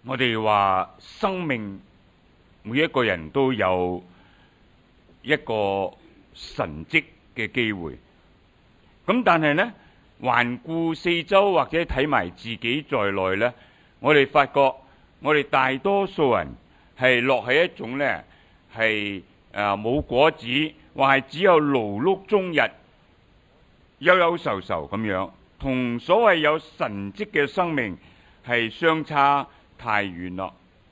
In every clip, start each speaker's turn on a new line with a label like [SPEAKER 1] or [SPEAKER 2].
[SPEAKER 1] 我哋話生命每一個人都有一個神蹟嘅機會，咁但係呢，環顧四周或者睇埋自己在內呢，我哋發覺我哋大多數人係落喺一種呢係冇果子，或係只有勞碌終日，憂憂愁愁咁樣，同所謂有神蹟嘅生命係相差太遠咯。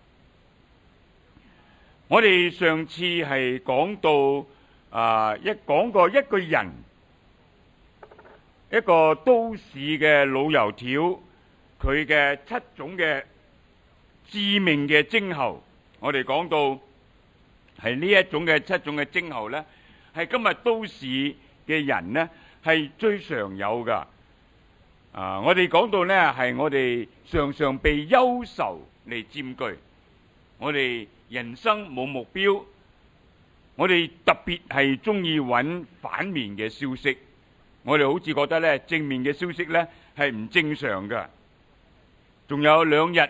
[SPEAKER 1] 我哋上次係講到講過一個人，一個都市嘅老油條，佢嘅7種嘅致命嘅徵候。我哋講到係呢一種嘅7種嘅徵候呢，係今日都市嘅人呢係最常有噶。我哋講到呢係我哋常常被憂愁嚟佔據，我哋人生冇目標，我哋特別係中意揾反面嘅消息，我哋好似覺得呢正面嘅消息呢係唔正常噶。仲有2日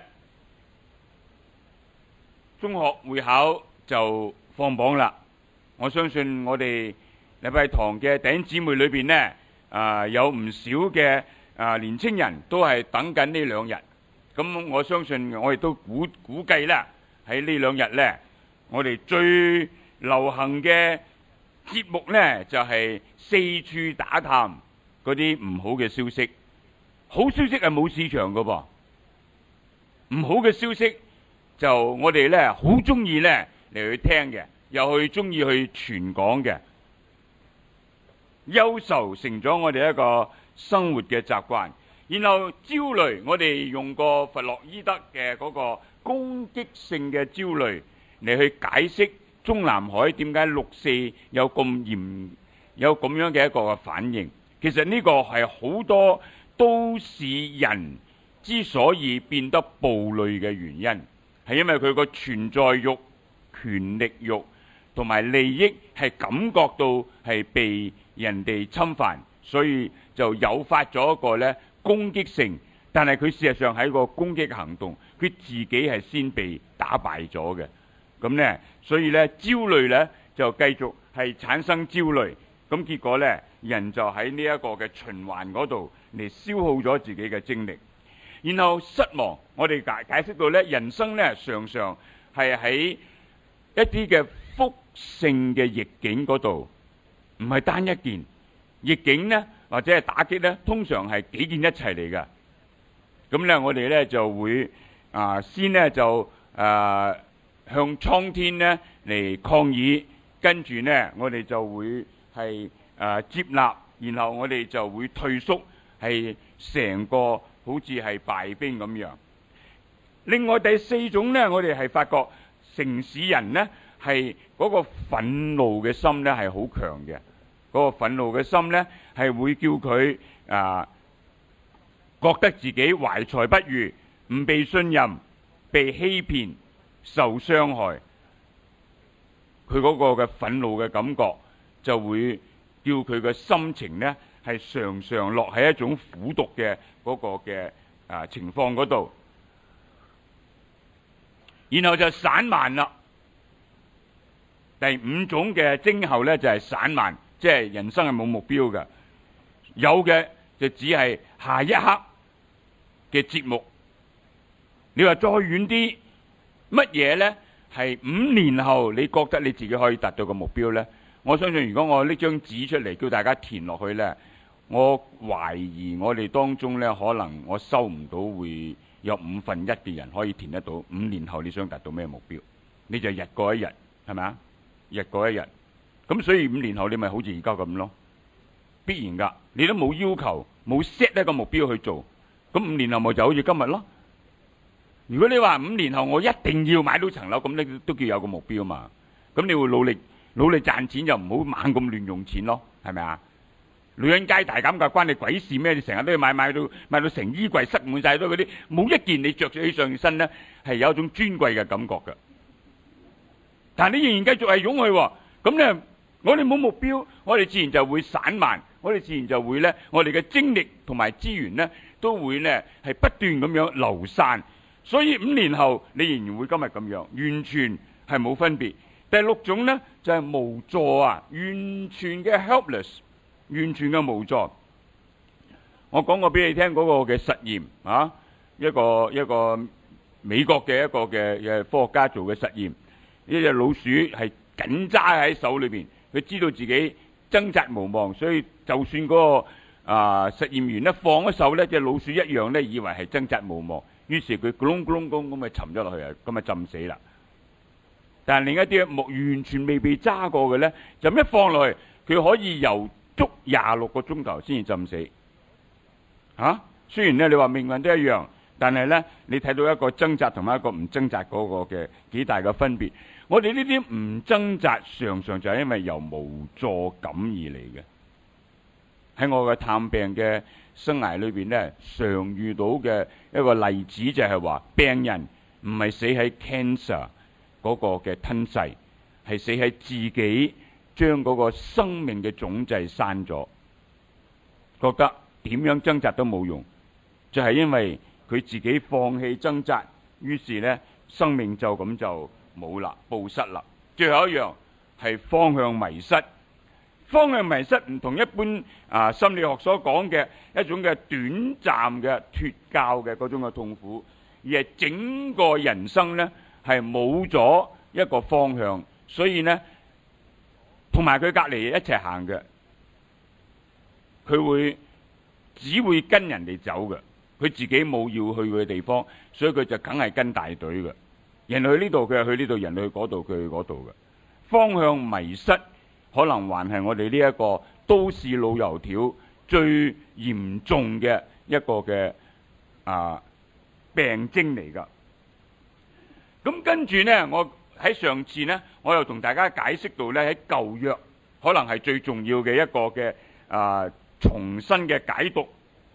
[SPEAKER 1] 中學會考就放榜啦，我相信我哋禮拜堂嘅弟兄姊妹裏邊呢，有唔少嘅年青人都係等緊呢2日。咁我相信我哋都估計啦，喺呢2日呢，我哋最流行嘅節目呢，就係四處打探嗰啲唔好嘅消息。好消息係冇市場噶噃，唔好嘅消息就我哋呢好中意呢嚟去聽嘅，又去中意去傳講嘅。憂愁成咗我哋一個生活嘅習慣，然後焦慮，我哋用過弗洛伊德嘅嗰個攻擊性嘅焦慮嚟去解釋中南海點解6.4有咁樣嘅一個反應。其實呢個係好多都市人之所以變得暴戾嘅原因，係因為佢個存在欲、權力欲同埋利益係感覺到係被人哋侵犯，所以就誘發咗一個呢攻擊性。但係佢事實上喺個攻擊行動，佢自己係先被打敗咗嘅。咁呢，所以呢焦慮呢就繼續係產生焦慮，咁結果呢人就喺呢一個嘅循環嗰度嚟消耗咗自己嘅精力。然後失望，我哋解釋到呢，人生呢常常係喺一啲嘅複性嘅逆境嗰度，唔係單一件逆境呢，或者係打擊呢，通常係幾件一齊嚟㗎。咁呢，我哋呢就會先呢就向蒼天呢嚟抗議，跟住呢我哋就會係接納，然後我哋就會退縮，係成個好似係敗兵咁樣。另外第4種呢，我哋係發覺城市人呢係嗰個憤怒嘅心呢係好強嘅，嗰個憤怒嘅心呢係會叫佢覺得自己懷才不遇，唔被信任，被欺騙，受傷害。佢嗰個嘅憤怒嘅感覺就會叫佢嘅心情呢係常常落喺一種苦毒嘅嗰個嘅情況嗰度。然後就散漫啦。第5種嘅徵候呢就係散漫，即係人生係冇目標嘅，有嘅就只係下一刻嘅節目。你話再遠啲，乜嘢呢係5年後你覺得你自己可以達到個目標呢？我相信如果我拎張紙出嚟叫大家填落去呢，我懷疑我哋當中呢，可能我收唔到會有1/5嘅人可以填得到5年後你想達到咩目標。你就日過一日，係咪啊？日過一日，咁所以5年後你咪好似而家咁咯，必然噶。你都冇要求，冇 set 一個目標去做，咁5年後咪就好似今日咯。如果你話5年後我一定要買到層樓，咁你都叫有個目標嘛。咁你會努力賺錢，就唔好猛咁亂用錢咯，係咪啊？女人街大減價關你鬼事咩？你成日都要買到成衣櫃塞滿晒都嗰啲，冇一件你着起上身呢係有一種尊貴嘅感覺嘅。但係你仍然繼續係湧去，咁呢我哋冇目標，我哋自然就會散漫，我哋自然就會呢，我哋嘅精力同埋資源呢都會呢係不斷咁樣流散， 所以5年後你仍然會今日咁樣，完全係冇分別。第6種呢，就係無助啊，完全嘅 helpless， 完全嘅無助。我講過俾你聽嗰個嘅實驗啊，一個美國嘅一個嘅科學家做嘅實驗，呢隻老鼠係緊揸喺手裏邊，佢知道自己掙扎無望，所以就算嗰個實驗員一放咗手呢，隻老鼠一樣呢以為係掙扎無望，於是佢咕隆咕隆咁咪沉咗落去啊，咁咪浸死啦。但係另一啲完全未被揸過嘅呢，就一放落去，佢可以游足26個鐘頭先至浸死。雖然呢你話命運都一樣，但係呢你睇到一個掙扎同埋一個唔掙扎嗰個嘅幾大嘅分別。我哋呢啲唔掙扎，常常就係因為由無助感而嚟嘅。喺我嘅探病嘅生涯裏邊呢，常遇到嘅一個例子就係話，病人唔係死喺 cancer 嗰個嘅吞噬，係死喺自己將嗰個生命嘅種子刪咗，覺得點樣掙扎都冇用，就係因為佢自己放棄掙扎，於是呢生命就咁就冇啦，報失啦。最後一樣係方向迷失。方向迷失唔同一般心理學所講嘅一種嘅短暫嘅脫臼嘅嗰種嘅痛苦，而係整個人生呢係冇咗一個方向，所以呢同埋佢隔籬一齊行嘅，佢只會跟人哋走嘅，佢自己冇要去嘅地方，所以佢就梗係跟大隊嘅。人去呢度佢係去呢度，人去嗰度佢去嗰度嘅。方向迷失可能還係我哋呢一個都市老油條最嚴重嘅一個嘅病徵嚟噶。咁跟住呢，我喺上次呢，我又同大家解釋到呢，喺舊約可能係最重要嘅一個嘅重新嘅解讀。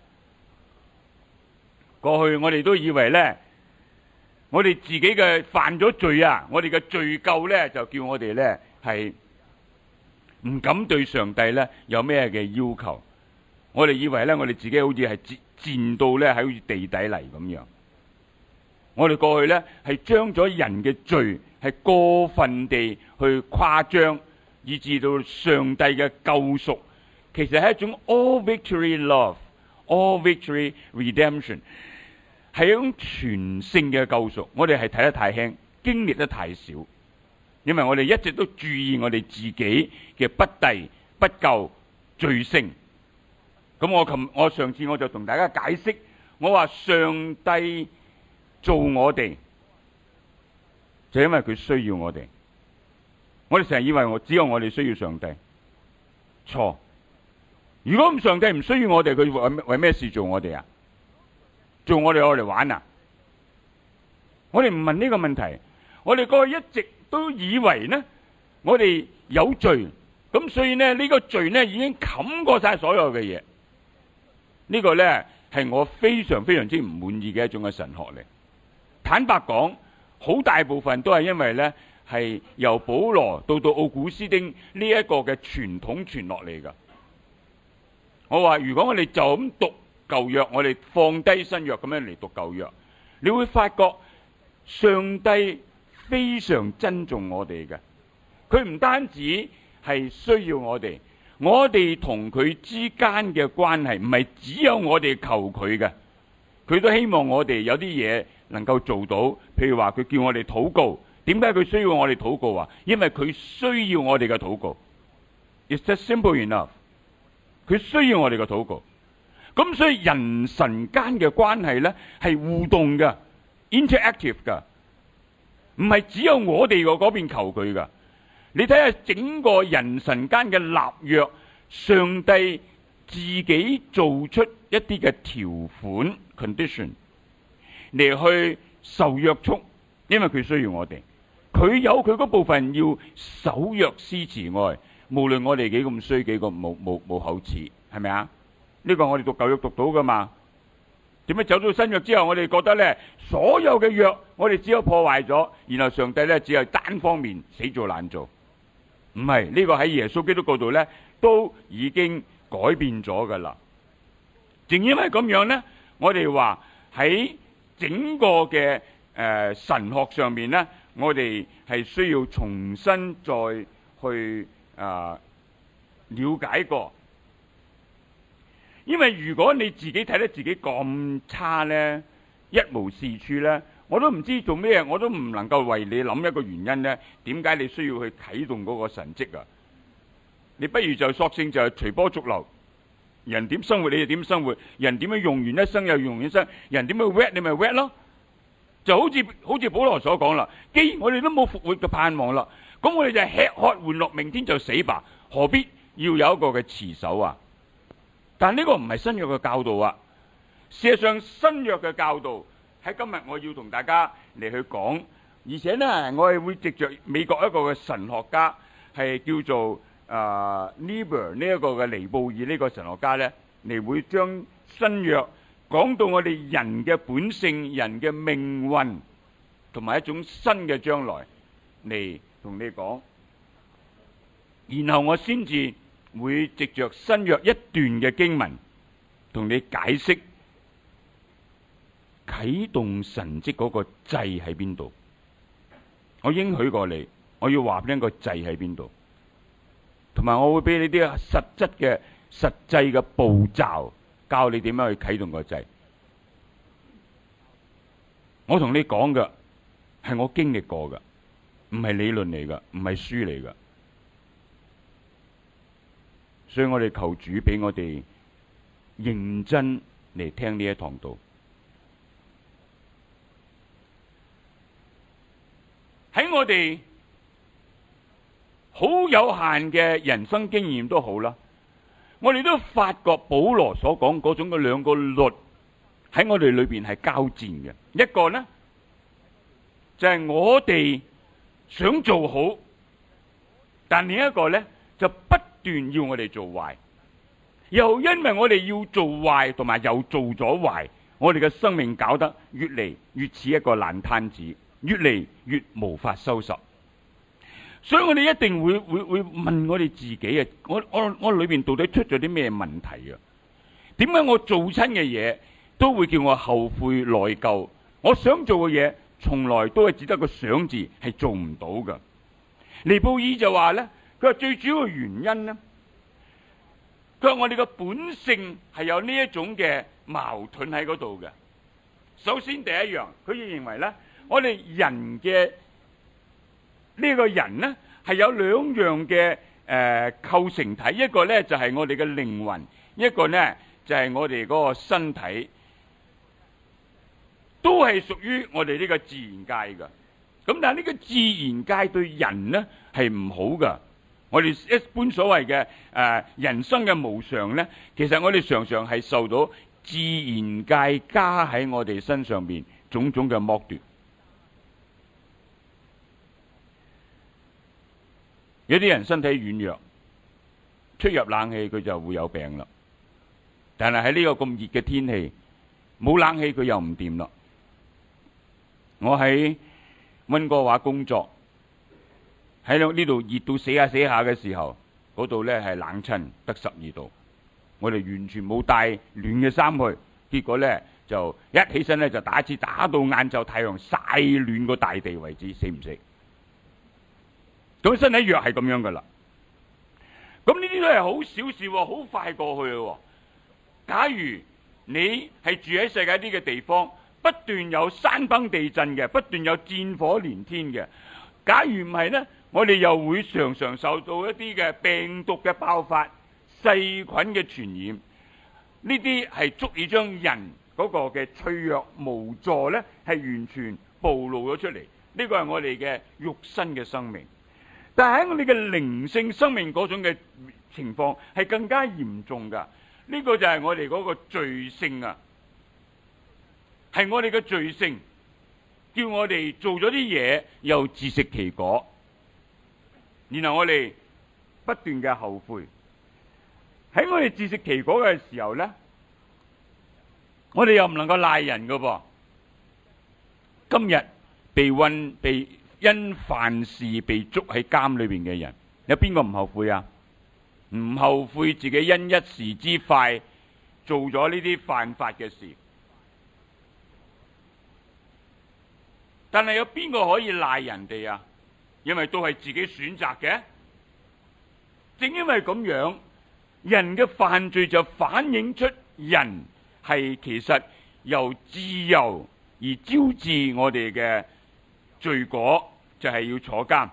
[SPEAKER 1] 過去我哋都以為呢，我哋自己嘅犯咗罪啊，我哋嘅罪疚呢，就叫我哋呢係唔敢對上帝呢有咩嘅要求。我哋以為呢，我哋自己好似係賤到呢，係好似地底泥咁樣。我哋過去呢係將咗人嘅罪係過分地去誇張，以致到上帝嘅救贖其實係一種 all victory love、all victory redemption， 係一種全勝嘅救贖。我哋係睇得太輕，經歷得太少，因為我哋一直都注意我哋自己嘅不逮、不救、罪性。咁我上次我就同大家解釋，我話上帝做我哋，就因為佢需要我哋。我哋成日以為只有我哋需要上帝，錯。如果上帝唔需要我哋，佢為咩事做我哋啊？做我哋嚟玩啊？我哋唔問呢個問題。我哋過去一直都以為呢，我哋有罪，咁所以呢，呢個罪呢已經冚過晒所有嘅嘢。呢個呢係我非常非常之唔滿意嘅一種嘅神學嚟。坦白講，好大部分都係因為呢係由保羅到奧古斯丁呢一個嘅傳統傳落嚟噶。我話如果我哋就咁讀舊約，我哋放低新約咁樣嚟讀舊約，你會發覺上帝非常珍重我哋嘅。佢唔單止係需要我哋，我哋同佢之間嘅關係唔係只有我哋求佢嘅，佢都希望我哋有啲嘢能夠做到。譬如話佢叫我哋禱告，點解佢需要我哋禱告啊？因為佢需要我哋嘅禱告。It's just simple enough。佢需要我哋嘅禱告。咁所以人神間嘅關係呢係互動嘅 ，interactive 噶，唔係只有我哋嗰邊求佢噶。你睇下整個人神間嘅立約，上帝自己做出一啲嘅條款 condition 嚟去受約束，因為佢需要我哋，佢有佢嗰部分要守約施慈愛，無論我哋幾咁衰，幾個冇口齒，係咪啊？呢個我哋讀舊約讀到噶嘛？點解走咗新約之後，我哋覺得呢所有嘅約我哋只有破壞咗，然後上帝呢只係單方面死做爛做？唔係，呢個喺耶穌基督嗰度呢都已經改變咗噶啦。正因為咁樣呢，我哋話喺整個嘅神學上面呢，我哋係需要重新再去了解過。因為如果你自己睇得自己咁差呢，一無是處呢，我都唔知做咩，我都唔能夠為你諗一個原因呢，點解你需要去啟動嗰個神蹟啊？你不如就索性就係隨波逐流，人點生活你就點生活，人點樣用完一生又用完一生，人點樣 wet 你咪 wet 咯。就好似保羅所講啦，既然我哋都冇復活嘅盼望啦，咁我哋就吃喝玩樂，明天就死吧，何必要有一個嘅持守啊？但呢個唔係新約嘅教導啊。事實上新約嘅教導喺今日我要同大家嚟去講，而且呢我係會藉着美國一個嘅神學家係叫做Niebuhr 呢一個嘅尼布爾呢個神學家呢，嚟會將新約講到我哋人嘅本性、人嘅命運同埋一種新嘅將來嚟同你講，然後我先至會藉着新約一段嘅經文同你解釋啟動神蹟嗰個掣喺邊度。我應許過你，我要話俾你個掣喺邊度，同埋我會俾你啲實質嘅實際嘅步驟，教你點樣去啟動個掣。我同你講嘅係我經歷過嘅，唔係理論嚟嘅，唔係書嚟嘅。所以我哋求主俾我哋認真嚟聽呢一堂道。喺我哋好有限嘅人生經驗都好啦，我哋都發覺保羅所講嗰種嘅兩個律喺我哋裏邊係交戰嘅。一個呢就係我哋想做好，但另一個呢就不斷要我哋做壞，又因為我哋要做壞同埋又做咗壞，我哋嘅生命搞得越嚟越似一個爛攤子，越嚟越無法收拾。所以我哋一定會問我哋自己啊，我裏邊到底出咗啲咩問題啊？點解我做親嘅嘢都會叫我後悔內疚？我想做嘅嘢從來都係只得個想字，係做唔到噶。尼布爾就話呢，佢話最主要嘅原因呢，佢話我哋嘅本性係有呢一種嘅矛盾喺嗰度嘅。首先第一樣，佢認為呢，我哋人嘅呢個人呢係有兩樣嘅構成體，一個呢就係我哋嘅靈魂，一個呢就係我哋嗰個身體，都係屬於我哋呢個自然界噶。咁但係呢個自然界對人呢係唔好噶。我哋一般所謂嘅人生嘅無常呢，其實我哋常常係受到自然界加喺我哋身上邊種種嘅剝奪。有啲人身體軟弱，出入冷氣佢就會有病啦。但係喺呢個咁熱嘅天氣，冇冷氣佢又唔掂啦。我喺溫哥華工作，喺呢度熱到死下嘅時候，嗰度呢係冷親，得12度。我哋完全冇帶暖嘅衫去，結果呢就一起身呢就打一次，打到晏晝太陽曬暖個大地為止，死唔死？咁身體弱係咁樣噶啦。咁呢啲都係好小事，好快過去咯。假如你係住喺世界啲嘅地方，不斷有山崩地震嘅，不斷有戰火連天嘅，假如唔係呢，我哋又會常常受到一啲嘅病毒嘅爆發、細菌嘅傳染，呢啲係足以將人嗰個嘅脆弱無助呢係完全暴露咗出嚟。呢個係我哋嘅肉身嘅生命。但係喺我哋嘅靈性生命嗰種嘅情況係更加嚴重噶。呢個就係我哋嗰個罪性啊，係我哋嘅罪性叫我哋做咗啲嘢又自食其果，然後我哋不斷嘅後悔。喺我哋自食其果嘅時候呢，我哋又唔能夠賴人噶噃。今日被因犯事被捉喺監裏邊嘅人，有邊個唔後悔啊？唔後悔自己因一時之快做咗呢啲犯法嘅事。 但係有邊個可以賴人哋啊？因為都係自己選擇嘅。正因為咁樣，人嘅犯罪就反映出人係其實由自由而招致我哋嘅罪果，就係要坐監。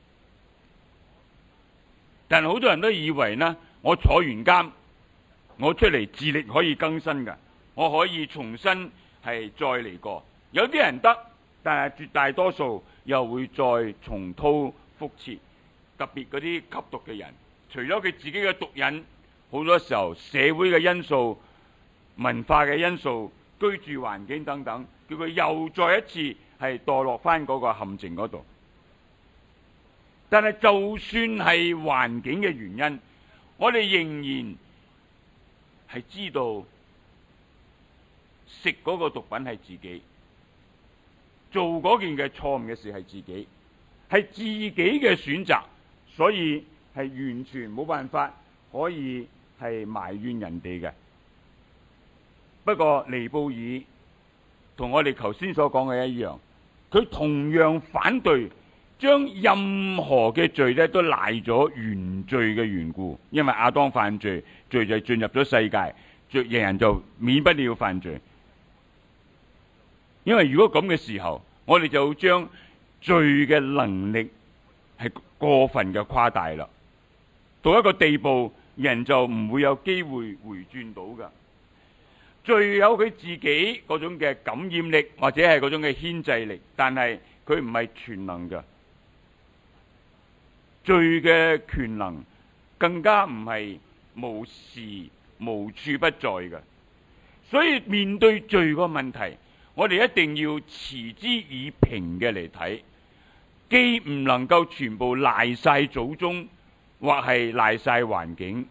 [SPEAKER 1] 但係好多人都以為呢，我坐完監，我出嚟智力可以更新㗎，我可以重新係再嚟過。有啲人得，但係絕大多數又會再重蹈覆轍。特別嗰啲吸毒嘅人，除咗佢自己嘅毒癮，好多時候社會嘅因素、文化嘅因素、居住環境等等，叫佢又再一次係墮落翻嗰個陷阱嗰度。但係就算係環境嘅原因，我哋仍然係知道食嗰個毒品係自己，做嗰件嘅錯誤嘅事係自己，係自己嘅選擇，所以係完全冇辦法可以係埋怨人哋嘅。不過尼布爾同我哋頭先所講嘅一樣，佢同樣反對將任何嘅罪咧都賴咗原罪嘅緣故，因為亞當犯罪，罪就進入咗世界，人人就免不了犯罪。因為如果咁嘅時候，我哋就將罪嘅能力係過分嘅誇大啦，到一個地步，人就唔會有機會回轉到㗎。罪有佢自己嗰種嘅感染力，或者係嗰種嘅牽制力，但係佢唔係全能㗎。罪嘅權能更加唔係無時無處不在嘅，所以面對罪個問題，我哋一定要持之以平嘅嚟睇，既唔能夠全部賴晒祖宗，或係賴晒環境，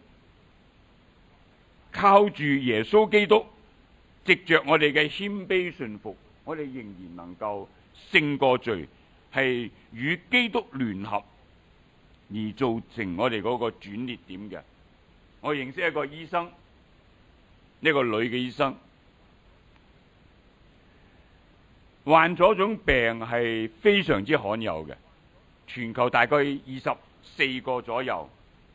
[SPEAKER 1] 靠住耶穌基督，藉着我哋嘅謙卑順服，我哋仍然能夠勝過罪，係與基督聯合。而造成我哋嗰個轉捩點嘅。我認識一個醫生，一個女嘅醫生，患咗種病係非常之罕有嘅，全球大概24個左右。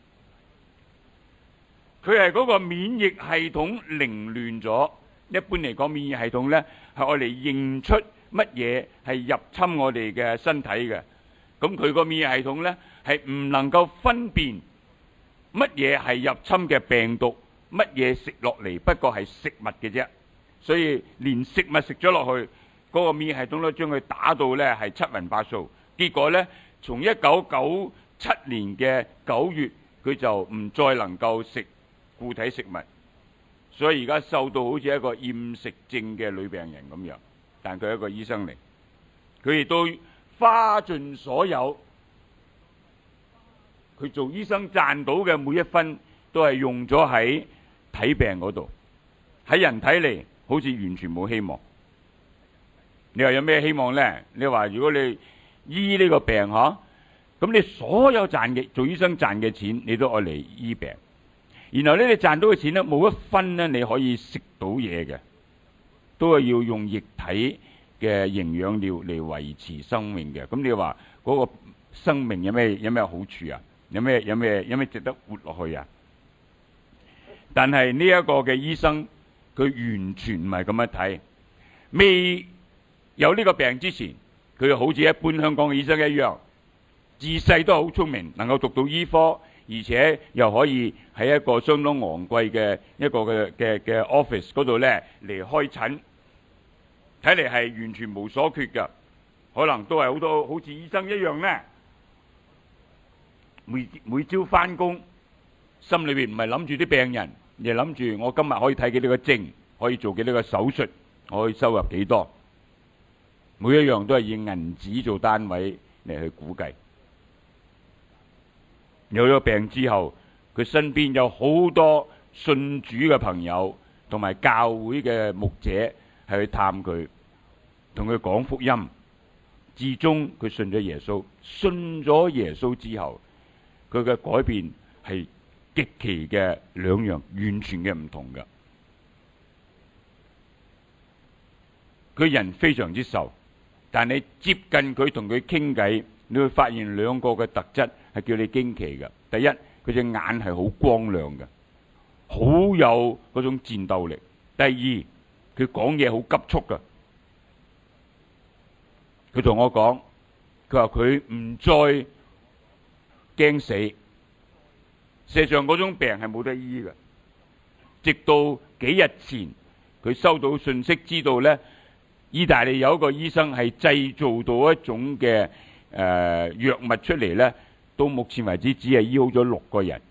[SPEAKER 1] 佢係嗰個免疫系統凌亂咗。一般嚟講，免疫系統呢係我哋認出乜嘢係入侵我哋嘅身體嘅。咁佢個免疫系統呢係唔能夠分辨乜嘢係入侵嘅病毒，乜嘢食落嚟不過係食物嘅啫。所以連食物食咗落去，嗰個免疫系統都將佢打到呢係七暈八素。結果呢，從1997年嘅9月，佢就唔再能夠食固體食物，所以而家瘦到好似一個厭食症嘅女病人咁樣。但佢係一個醫生嚟，佢亦都花盡所有，佢做醫生賺到嘅每一分都係用咗喺睇病嗰度。喺人睇嚟好似完全冇希望。你話有咩希望呢？你話如果你醫呢個病咁你所有賺嘅做醫生賺嘅錢，你都愛嚟醫病。然後呢，你賺到嘅錢呢，冇一分呢你可以食到嘢嘅，都係要用液體嘅營養料嚟維持生命嘅。咁你話嗰個生命有咩好處啊？有咩值得活落去啊？但係呢一個嘅醫生，佢完全唔係咁樣睇。未有呢個病之前，佢好似一般香港嘅醫生一樣，自細都好聰明，能夠讀到醫科，而且又可以喺一個相當昂貴嘅一個嘅 office 嗰度咧嚟開診，睇嚟係完全無所缺㗎。可能都係好多好似醫生一樣咧，每朝翻工，心裏邊唔係諗住啲病人，而係諗住我今日可以睇幾多個症，可以做幾多個手術，我可以收入幾多。每一樣都係以銀紙做單位嚟去估計。有咗病之後，佢身邊有好多信主嘅朋友同埋教會嘅牧者係去探佢，同佢講福音。至終佢信咗耶穌。信咗耶穌之後，佢嘅改變係極其嘅兩樣完全嘅唔同嘅。佢人非常之瘦， 但你接近佢同佢傾偈，你會發現兩個嘅特質係叫你驚奇嘅。第一，佢隻眼係好光亮嘅，好有嗰種戰鬥力。第二，佢講嘢好急促㗎。佢同我講，佢話佢唔再驚死，事實上嗰種病係冇得醫嘅。直到幾日前，佢收到信息，知道呢意大利有一個醫生係製造到一種嘅藥物出嚟呢，到目前為止只係醫好咗6個人。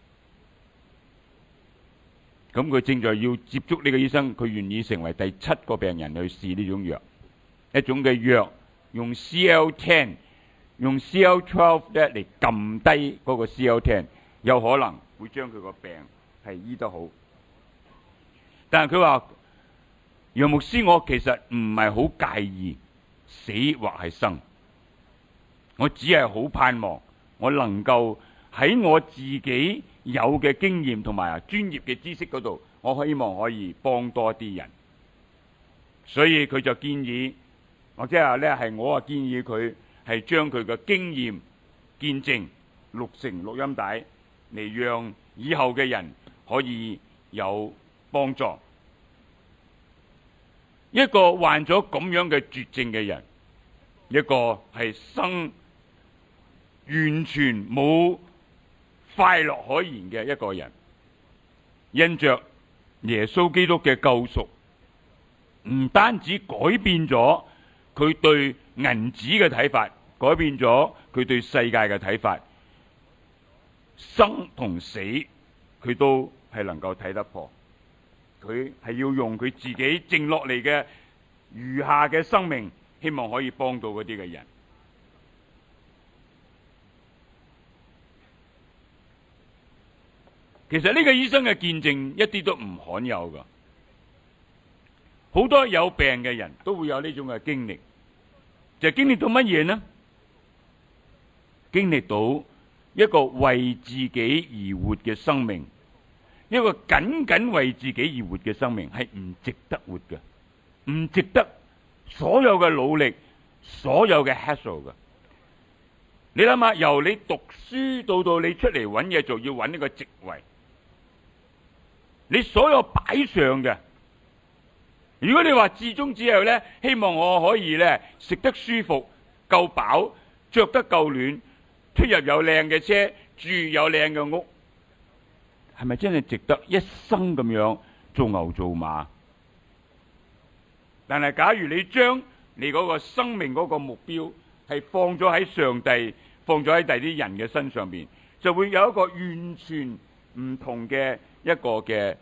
[SPEAKER 1] 咁佢正在要接觸呢個醫生，佢願意成為第7個病人去試呢種藥，一種嘅藥用 CL10 用 CL12 咧嚟撳低嗰個 CL10， 有可能會將佢個病係醫得好。但係佢話，楊牧師，我其實唔係好介意死或係生，我只係好盼望我能夠喺我自己有嘅經驗同埋專業嘅知識嗰度，我希望可以幫多啲人。所以佢就建議，或者係咧係我建議佢係將佢嘅經驗見證錄成錄音帶，嚟讓以後嘅人可以有幫助。一個患咗咁樣嘅絕症嘅人，一個係生完全冇快樂可言嘅一個人，因着耶穌基督嘅救贖，唔單止改變咗佢對銀紙嘅睇法，改變咗佢對世界嘅睇法，生同死佢都係能夠睇得破。佢係要用佢自己剩落嚟嘅餘下嘅生命，希望可以幫到嗰啲嘅人。其實呢個醫生嘅見證一啲都唔罕有噶，好多有病嘅人都會有呢種嘅經歷，就係經歷到乜嘢呢？經歷到一個為自己而活嘅生命。一個僅僅為自己而活嘅生命係唔值得活嘅，唔值得所有嘅努力，所有嘅 hassle 嘅。你諗下，由你讀書到你出嚟揾嘢做，要揾呢個職位，你所有擺上嘅。如果你話至終只有呢，希望我可以呢食得舒服、夠飽、着得夠暖、出入有靚嘅車、住有靚嘅屋，係咪真係值得一生咁樣做牛做馬？但係假如你將你嗰個生命嗰個目標係放咗喺上帝，放咗喺第啲人嘅身上邊，就會有一個完全唔同嘅一個嘅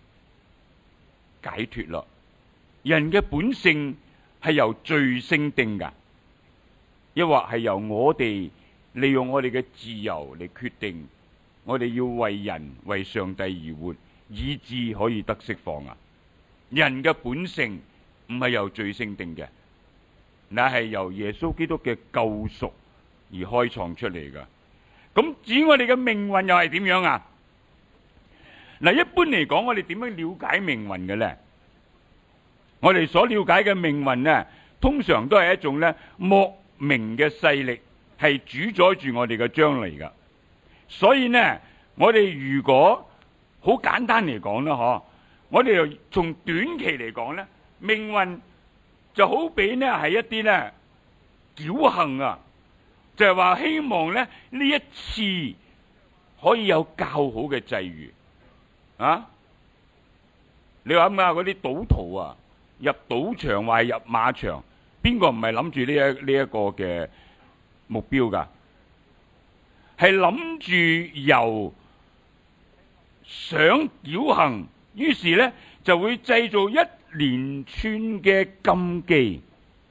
[SPEAKER 1] 解脫咯。人嘅本性係由罪性定噶，抑或係由我哋利用我哋嘅自由嚟決定？我哋要為人為上帝而活，以致可以得釋放啊！人嘅本性唔係由罪性定嘅，乃係由耶穌基督嘅救贖而開創出嚟噶。咁至於我哋嘅命運又係點樣啊？嗱，一般嚟講，我哋點樣了解命運嘅咧？我哋所了解嘅命運呢，通常都係一種咧莫名嘅勢力，係主宰住我哋嘅將來噶。所以呢，我哋如果好簡單嚟講啦，我哋又從短期嚟講呢，命運就好比呢係一啲呢僥倖啊，就係話希望呢一次可以有較好嘅際遇啊！你話咩啊？嗰啲賭徒啊，入賭場或入馬場，邊個唔係諗住呢一個嘅目標噶？係諗住由想僥倖，於是呢就會製造一連串嘅禁忌，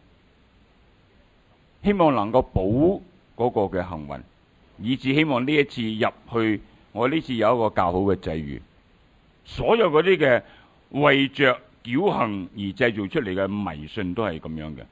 [SPEAKER 1] 希望能夠保嗰個嘅幸運，以致希望呢一次入去，我呢次有一個較好嘅際遇。所有嗰啲嘅為着僥倖而製造出嚟嘅迷信都係咁樣嘅。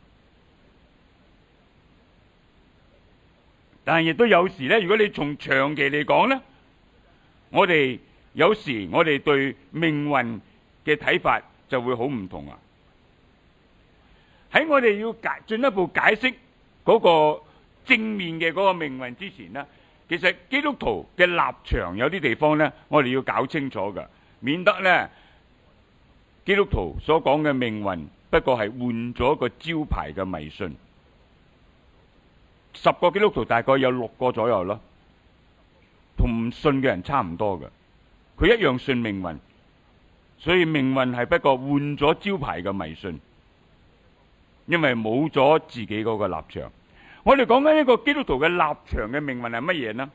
[SPEAKER 1] 但係亦都有時咧，如果你從長期嚟講咧，我哋有時我哋對命運嘅睇法就會好唔同啊。 喺我哋要進一步解釋嗰個正面嘅嗰個命運之前呢，其實基督徒嘅立場有啲地方呢，我哋要搞清楚㗎，免得呢基督徒所講嘅命運不過係換咗個招牌嘅迷信。10個基督徒大概有6個左右咯，同唔信嘅人差唔多㗎，佢一樣信命運，所以命運係不過換咗招牌嘅迷信，因為冇咗自己嗰個立場。我哋講緊一個基督徒嘅立場嘅命運係乜嘢呢？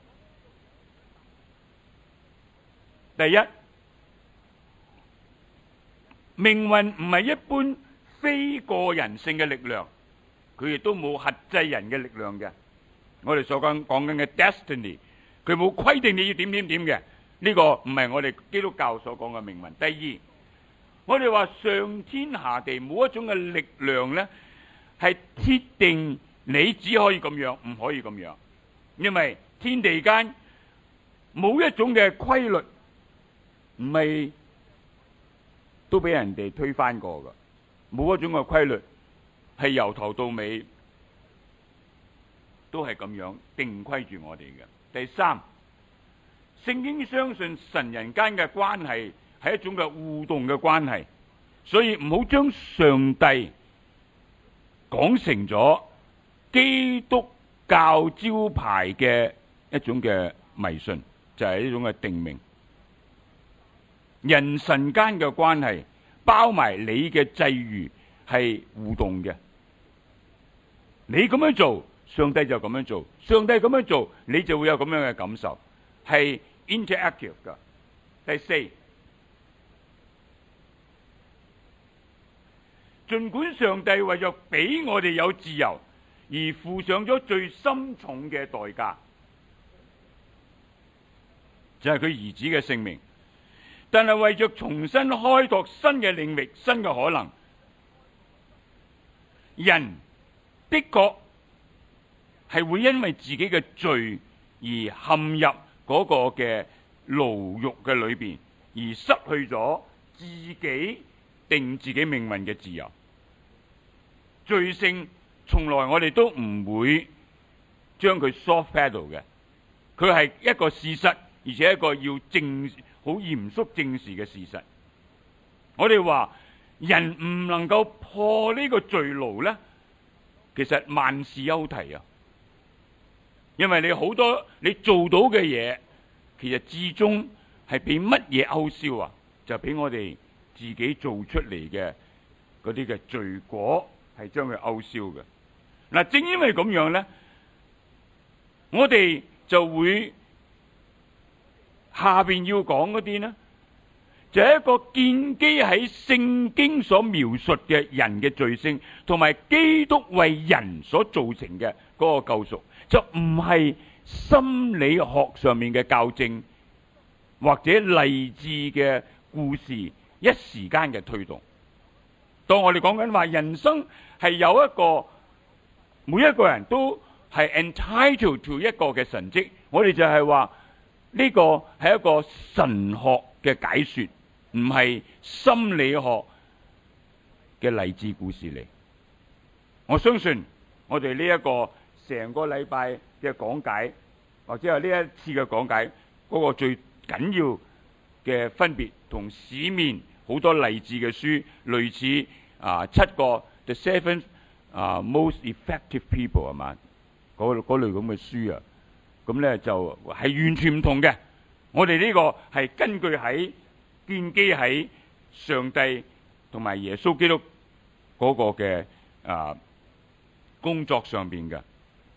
[SPEAKER 1] 第一，命運唔係一般非個人性嘅力量，佢亦都冇轄制人嘅力量嘅。我哋所講緊嘅 destiny， 佢冇規定你要點點點嘅，呢個唔係我哋基督教所講嘅命運。第二，我哋話上天下地冇一種嘅力量呢，係設定你只可以咁樣，唔可以咁樣，因為天地間冇一種嘅規律唔係都俾人哋推翻過噶，冇一種嘅規律係由頭到尾都係咁樣定規住我哋嘅。第三，聖經相信神人間嘅關係係一種嘅互動嘅關係，所以唔好將上帝講成咗基督教招牌嘅一種嘅迷信，就係呢種嘅定命。人神間嘅關係包埋你嘅際遇係互動嘅，你咁樣做，上帝就咁樣做；上帝咁樣做，你就會有咁樣嘅感受，係 interactive 噶。第四，儘管上帝為咗俾我哋有自由而付上咗最深重嘅代價，就係佢兒子嘅性命，但係為咗重新開拓新嘅領域、新嘅可能，人的確係會因為自己嘅罪而陷入嗰個嘅牢獄嘅裏邊，而失去咗自己定自己命運嘅自由。罪性從來我哋都唔會將佢 soft pedal 嘅，佢係一個事實，而且一個要好嚴肅正視嘅事實。我哋話人唔能夠破呢個罪牢呢，其實萬事休提啊！因為你好多你做到嘅嘢，其實至終係俾乜嘢勾銷啊？就俾我哋自己做出嚟嘅嗰啲嘅罪果係將佢勾銷嘅。嗱，正因為咁樣呢，我哋就會下邊要講嗰啲呢，就係一個建基喺聖經所描述嘅人嘅罪性，同埋基督為人所造成嘅嗰個救贖，就唔係心理學上面嘅校正或者勵志嘅故事一時間嘅推動。當我哋講緊話人生係有一個每一個人都係 entitled to 一個嘅神蹟，我哋就係話呢個係一個神學嘅解說，唔係心理學嘅勵志故事嚟。我相信我哋呢一個成個禮拜嘅講解，或者係呢一次嘅講解，嗰個最緊要嘅分別同市面好多勵志嘅書，類似7個 The Seven Most Effective People 係嘛，嗰類咁嘅書啊，咁咧就係完全唔同嘅。我哋呢個係根據建基喺上帝同埋耶穌基督嗰個嘅工作上邊嘅。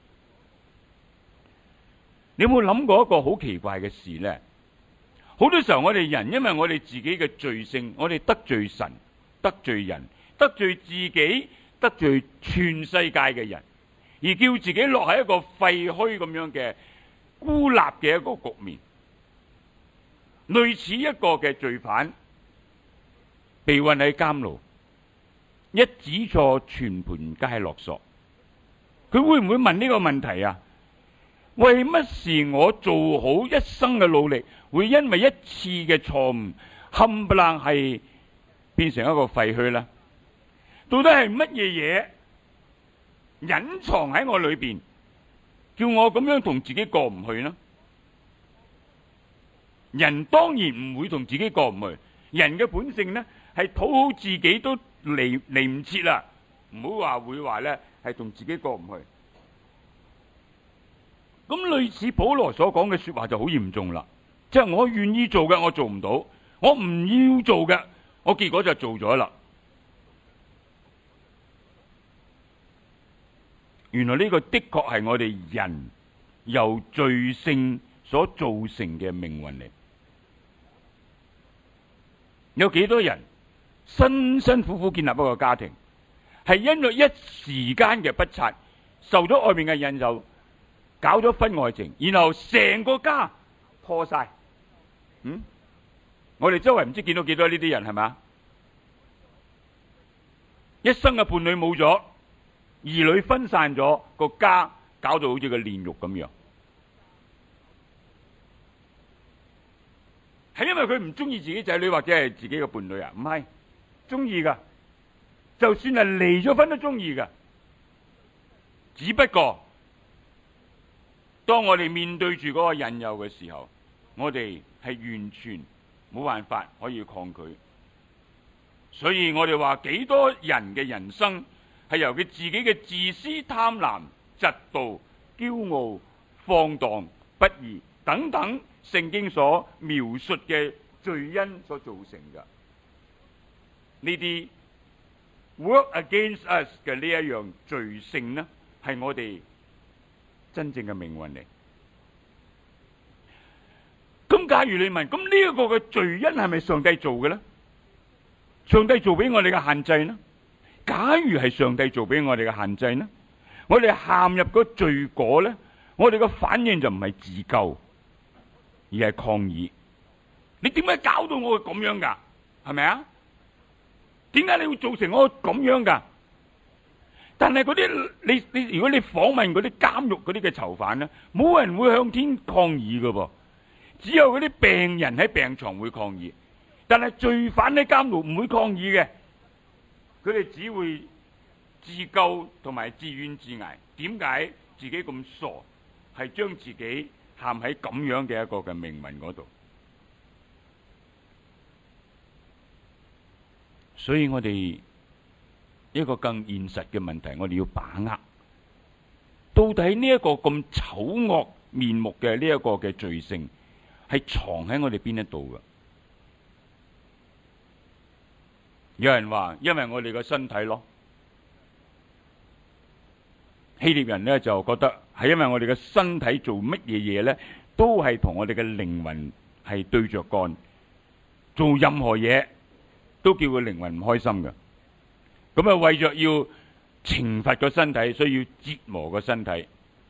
[SPEAKER 1] 你有冇諗過一個好奇怪嘅事呢？好多時候我哋人因為我哋自己嘅罪性，我哋得罪神、得罪人、得罪自己、得罪全世界嘅人，而叫自己落喺一個廢墟咁樣嘅孤立嘅一個局面，類似一個嘅罪犯被困喺監牢，一指錯全盤皆落索。佢會唔會問呢個問題啊？為乜事我做好一生嘅努力，會因為一次嘅錯誤冚唪唥係變成一個廢墟呢？ 到底係乜嘢隱藏喺我裏邊，叫我咁樣同自己過唔去呢？人當然唔會同自己過唔去，人嘅本性呢係討好自己都嚟唔切啦，唔好話會話呢係同自己過唔去。咁類似保羅所講嘅說話就好嚴重啦，即係我願意做嘅我做唔到，我唔要做嘅我結果就做咗啦。原來呢個的確係我哋人由罪性所造成嘅命運嚟。有幾多人辛辛苦苦建立一個家庭，係因為一時間嘅不察，受咗外面嘅引誘，搞咗婚外情，然後成個家破晒。我哋周圍唔知見到幾多呢啲人，係咪？一生嘅伴侶冇咗，兒女分散咗，個家搞到好似個煉獄咁樣。係因為佢唔中意自己仔女或者係自己嘅伴侶啊？唔係，中意噶，就算係離咗婚都中意噶。只不過當我哋面對住嗰個引誘嘅時候，我哋係完全冇辦法可以抗拒。所以我哋話幾多人嘅人生係由佢自己嘅自私、貪婪、嫉妒、驕傲、放蕩、不義等等聖經所描述嘅罪因所造成嘅。呢啲 work against us 嘅呢一樣罪性呢，係我哋真正嘅命運嚟。咁假如你問，咁呢一個嘅罪因係咪上帝做嘅呢？上帝做俾我哋嘅限制呢？假如係上帝做俾我哋嘅限制呢，我哋陷入個罪果呢，我哋嘅反應就唔係自救，而係抗議。你點解搞到我咁樣噶？係咪啊？點解你會造成我咁樣噶？但係嗰啲你如果你訪問嗰啲監獄嗰啲嘅囚犯呢，冇人會向天抗議噶噃，只有嗰啲病人喺病床會抗議。但係罪犯喺監獄唔會抗議嘅，佢哋只會自救同埋自怨自艾。點解自己咁傻，係將自己陷喺咁樣嘅一個嘅命運嗰度？所以我哋一個更現實嘅問題，我哋要把握到底呢一個咁醜惡面目嘅呢一個嘅罪性係藏喺我哋邊一度嘅？有人話因為我哋個身體咯，希臘人呢就覺得係因為我哋嘅身體做乜嘢嘢呢，都係同我哋嘅靈魂係對着幹，做任何嘢都叫個靈魂唔開心嘅。咁啊，為着要懲罰個身體，所以要折磨個身體。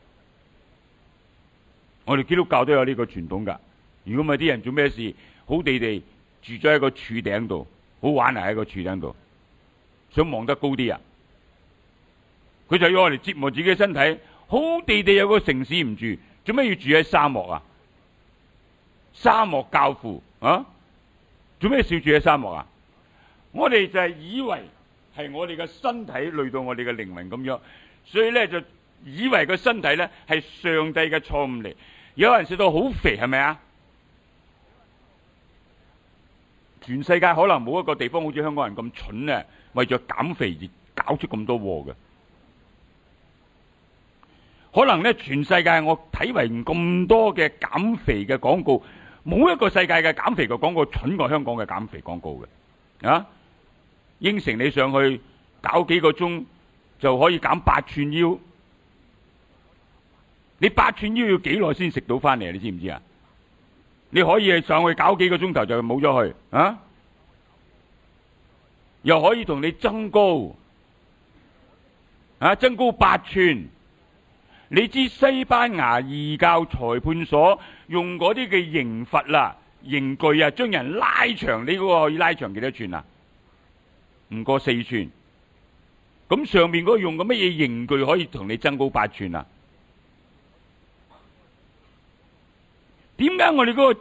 [SPEAKER 1] 我哋基督教都有呢個傳統噶。如果唔係啲人做咩事，好地地住咗喺個柱頂度，好玩啊，喺個柱頂度，想望得高啲啊，佢就要我哋折磨自己嘅身體。好地地有個城市唔住，做咩要住喺沙漠啊？沙漠教父啊，做咩要住喺沙漠啊？我哋就係以為係我哋嘅身體累到我哋嘅靈魂咁樣，所以咧就以為個身體咧係上帝嘅錯誤嚟。有人食到好肥，係咪啊？全世界可能冇一個地方好似香港人咁蠢咧，為咗減肥而搞出咁多禍嘅。可能咧，全世界我睇為咁多嘅減肥嘅廣告，冇一個世界嘅減肥嘅廣告蠢過香港嘅減肥廣告嘅啊！應承你上去搞幾個鐘就可以減8寸腰，你8寸腰要幾耐先食到翻嚟？你知唔知啊？你可以上去搞幾個鐘頭就冇咗去啊！又可以同你增高啊，增高8寸。你知西班牙異教裁判所用嗰啲嘅刑罰啦、刑具啊，將人拉長，你嗰個可以拉長幾多寸啊？唔過4寸。咁上面嗰個用嘅乜嘢刑具可以同你增高8寸啊？點解我哋嗰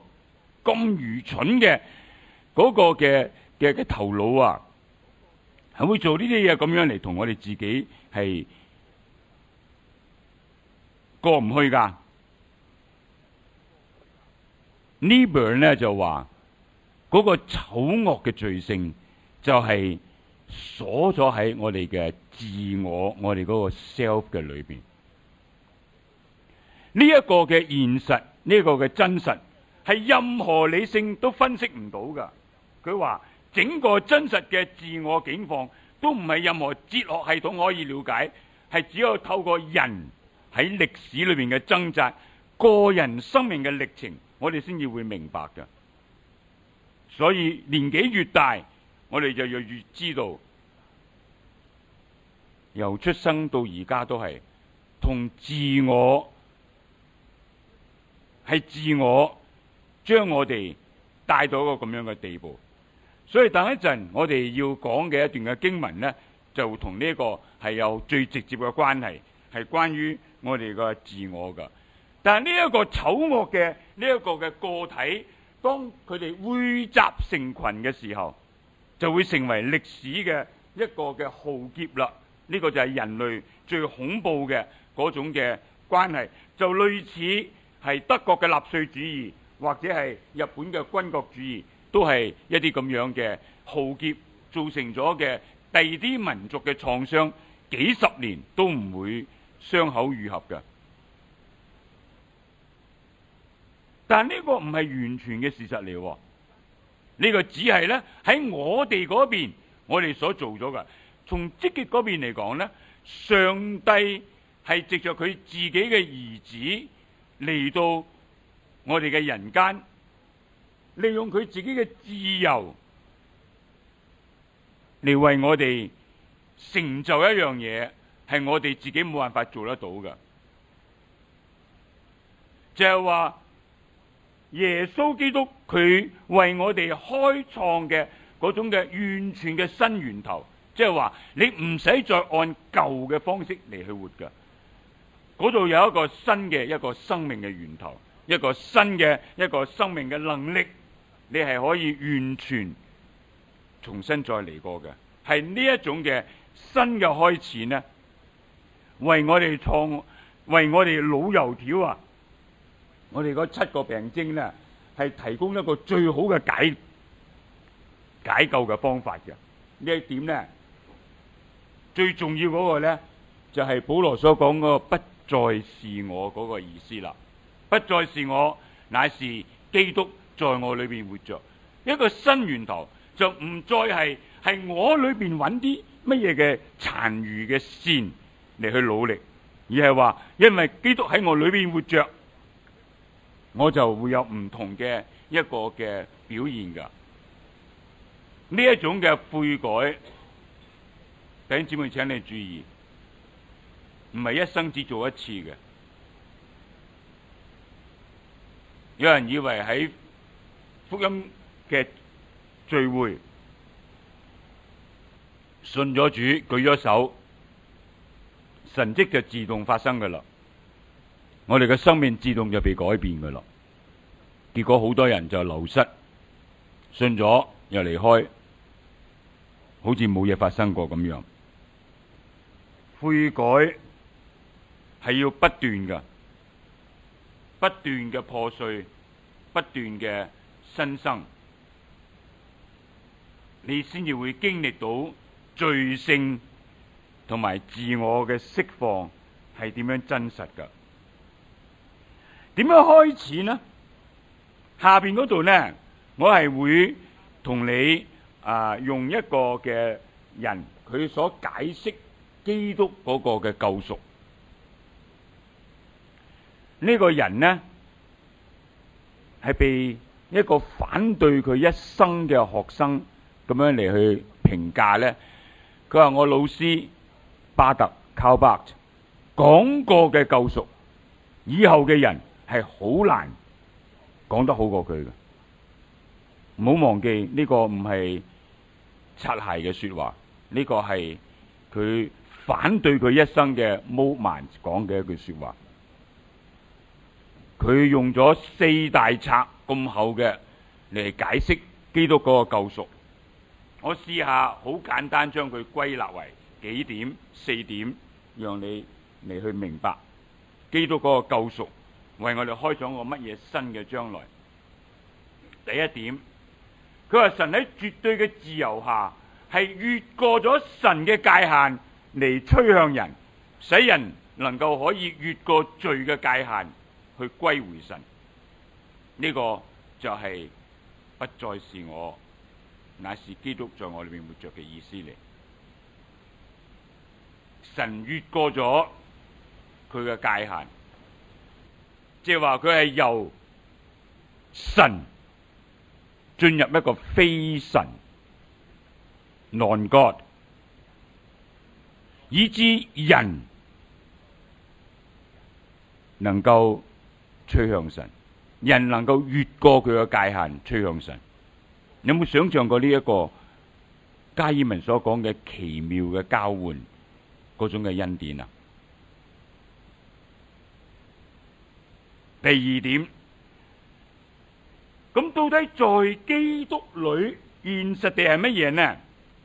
[SPEAKER 1] 個咁愚蠢嘅嗰個嘅頭腦啊， 係會做呢啲嘢咁樣嚟同我哋自己係過唔去噶。呢本咧就話嗰個醜惡嘅罪性就係鎖咗喺我哋嘅自我哋嗰個 self 嘅裏邊。呢一個嘅現實，呢一個嘅真實，係任何理性都分析唔到噶。佢話整個真實嘅自我境況都唔係任何哲學系統可以了解，係只有透過人喺歷史裏邊嘅掙扎，個人生命嘅歷程，我哋先至會明白嘅。所以年紀越大，我哋就越知道，由出生到而家都係同自我將我哋帶到一個咁樣嘅地步。所以等一陣我哋要講嘅一段嘅經文呢，就同呢個係有最直接嘅關係，係關於我哋嘅自我噶。但係呢一個醜惡嘅呢一個嘅個體，當佢哋匯集成群嘅時候，就會成為歷史嘅一個嘅浩劫啦。呢個就係人類最恐怖嘅嗰種嘅關係，就類似係德國嘅納粹主義，或者係日本嘅軍國主義，都係一啲咁樣嘅浩劫造成咗嘅第二啲民族嘅創傷，幾十年都唔會傷口愈合嘅。但呢個唔係完全嘅事實嚟，呢個只係咧喺我哋嗰邊，我哋所做咗嘅。從積極嗰邊嚟講咧，上帝係藉着佢自己嘅兒子嚟到我哋嘅人間，利用佢自己嘅自由嚟為我哋成就一樣嘢，係我哋自己冇辦法做得到嘅，就係話耶穌基督佢為我哋開創嘅嗰種嘅完全嘅新源頭，即係話你唔使再按舊嘅方式嚟去活㗎，嗰度有一個新嘅一個生命嘅源頭，一個新嘅一個生命嘅能力，你係可以完全重新再嚟過嘅。係呢一種嘅新嘅開始呢，為我哋老油條啊，我哋嗰7個病徵呢，係提供一個最好嘅解救嘅方法嘅。呢一點呢，最重要嗰個呢，就係保羅所講嗰個不再是我嗰個意思啦。不再是我，乃是基督在我裏邊活着。一個新源頭就唔再係我裏邊揾啲乜嘢嘅殘餘嘅線嚟去努力，而係話因為基督喺我裏邊活着，我就會有唔同嘅一個嘅表現噶。呢一種嘅悔改，弟兄姊妹請你注意，唔係一生只做一次嘅。有人以為喺福音嘅聚會信咗主舉咗手，神蹟就自動發生噶啦，我哋嘅生命自動就被改變噶啦。結果好多人就流失，信咗又離開，好似冇嘢發生過咁樣。悔改係要不斷噶，不斷嘅破碎，不斷嘅新生，你先至會經歷到罪性同埋自我嘅釋放係點樣真實噶。點樣開始呢？下邊嗰度呢，我係會同你用一個嘅人佢所解釋基督嗰個嘅救贖。呢個人呢，係被一個反對佢一生嘅學生咁樣嚟去評價呢。佢話我老師巴特 Karl Barth 講過嘅救贖，以後嘅人係好難講得好過佢嘅。唔好忘記呢個唔係擦鞋嘅說話，呢個係佢反對佢一生嘅 Moltmann 講嘅一句說話。佢用咗4大冊咁厚嘅嚟解釋基督嗰個救贖。 我試下好簡單將佢歸納為幾點、4點，讓你嚟去明白基督嗰個救贖為我哋開咗個乜嘢新嘅將來。第一點，佢話神喺絕對嘅自由下，係越過咗神嘅界限嚟吹向人，使人能夠可以越過罪嘅界限去歸回神。呢個就係不再是我，乃是基督在我裏面活着嘅意思嚟。神越過咗佢嘅界限，即係話佢係由神進入一個非神 non-God， 以致人能夠趨向神，人能夠越過佢嘅界限趨向神。你有冇想象過呢一個加爾文所講嘅奇妙嘅交換嗰種嘅恩典啊？第二點，咁到底在基督裏現實地係乜嘢呢？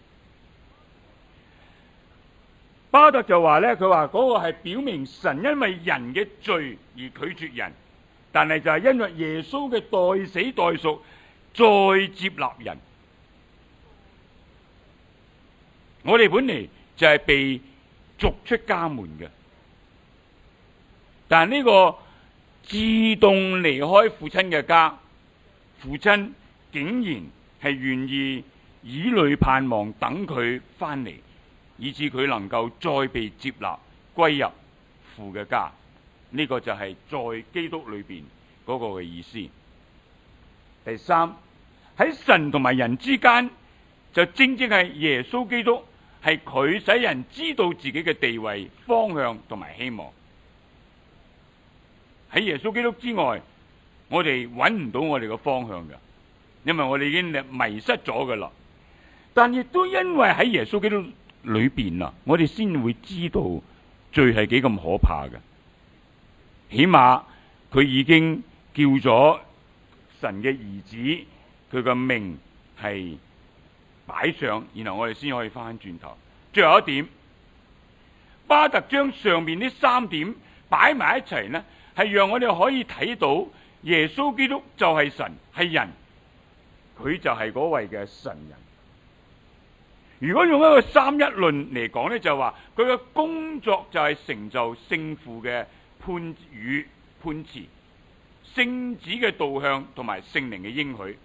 [SPEAKER 1] 巴特就話咧，佢話嗰個係表明神因為人嘅罪而拒絕人，但係就係因為耶穌嘅代死代贖再接納人。我哋本嚟就係被逐出家門嘅，但係呢個自動離開父親嘅家，父親竟然係願意以淚盼望等佢翻嚟，以致佢能夠再被接納歸入父嘅家。呢個就係在基督裏邊嗰個嘅意思。第三，喺神同埋人之間，就正正係耶穌基督，係佢使人知道自己嘅地位、方向同埋希望。喺耶穌基督之外，我哋揾唔到我哋嘅方向嘅，因為我哋已經迷失咗噶啦。但亦都因為喺耶穌基督裏邊啊，我哋先會知道罪係幾咁可怕嘅。起碼佢已經叫咗神嘅兒子，佢個命係擺上，然後我哋先可以翻轉頭。最後一點，巴特將上面呢三點擺埋一齊呢，係讓我哋可以睇到耶穌基督就係神，係人，佢就係嗰位嘅神人。如果用一個三一論嚟講呢，就話佢嘅工作就係成就聖父嘅判語判詞、聖子嘅導向同埋聖靈嘅應許。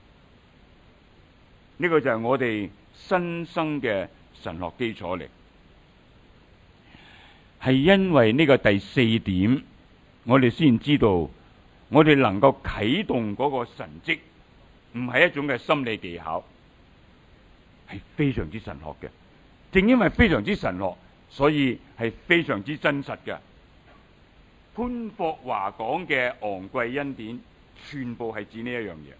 [SPEAKER 1] 呢個就係我哋新生嘅神學基礎嚟。係因為呢個第四點，我哋先知道我哋能夠啟動嗰個神蹟，唔係一種嘅心理技巧，係非常之神學嘅。正因為非常之神學，所以係非常之真實嘅。潘霍華講嘅昂貴恩典，全部係指呢一樣嘢。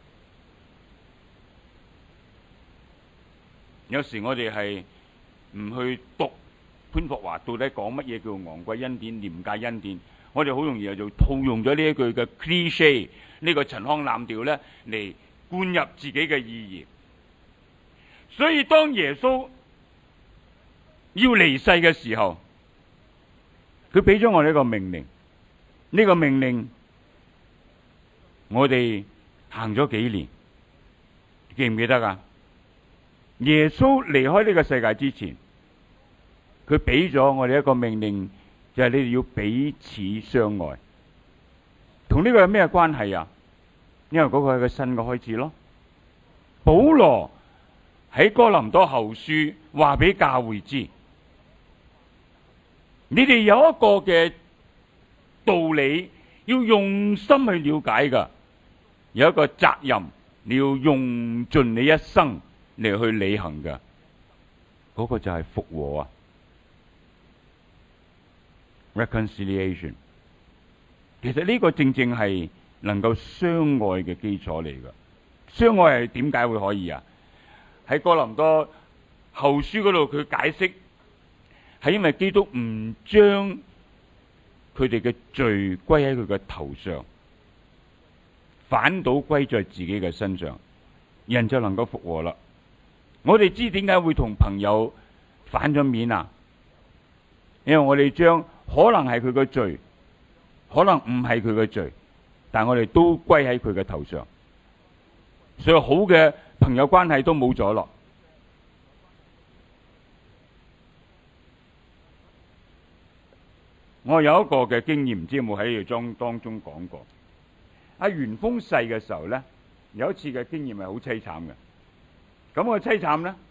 [SPEAKER 1] 有時我哋係唔去讀潘霍華到底講乜嘢叫昂貴恩典、廉價恩典，我哋好容易就套用咗呢一句嘅 cliché， 呢個陳腔濫調咧嚟灌入自己嘅意義。所以當耶穌要離世嘅時候，佢俾咗我哋一個命令。呢個命令我哋行咗幾年，記唔記得啊？耶穌離開呢個世界之前，佢俾咗我哋一個命令，就係你哋要彼此相愛。同呢個有咩關係啊？因為嗰個係個新嘅開始咯。保羅喺哥林多後書話俾教會知，你哋有一個嘅道理要用心去了解噶，有一個責任你要用盡你一生嚟去履行噶，嗰個就係復和啊 ，reconciliation。其實呢個正正係能夠相愛嘅基礎嚟噶。相愛係點解會可以啊？喺哥林多後書嗰度佢解釋，係因為基督唔將佢哋嘅罪歸喺佢嘅頭上，反倒歸在自己嘅身上，人就能夠復和啦。 我哋知點解會同朋友反咗面啊？因為我哋將可能係佢嘅罪，可能唔係佢嘅罪，但我哋都歸喺佢嘅頭上，所以好嘅朋友關係都冇咗咯。我有一個嘅經驗，唔知有冇喺度當中講過。阿元豐逝嘅時候咧，有一次嘅經驗係好凄慘嘅。咁個凄慘咧，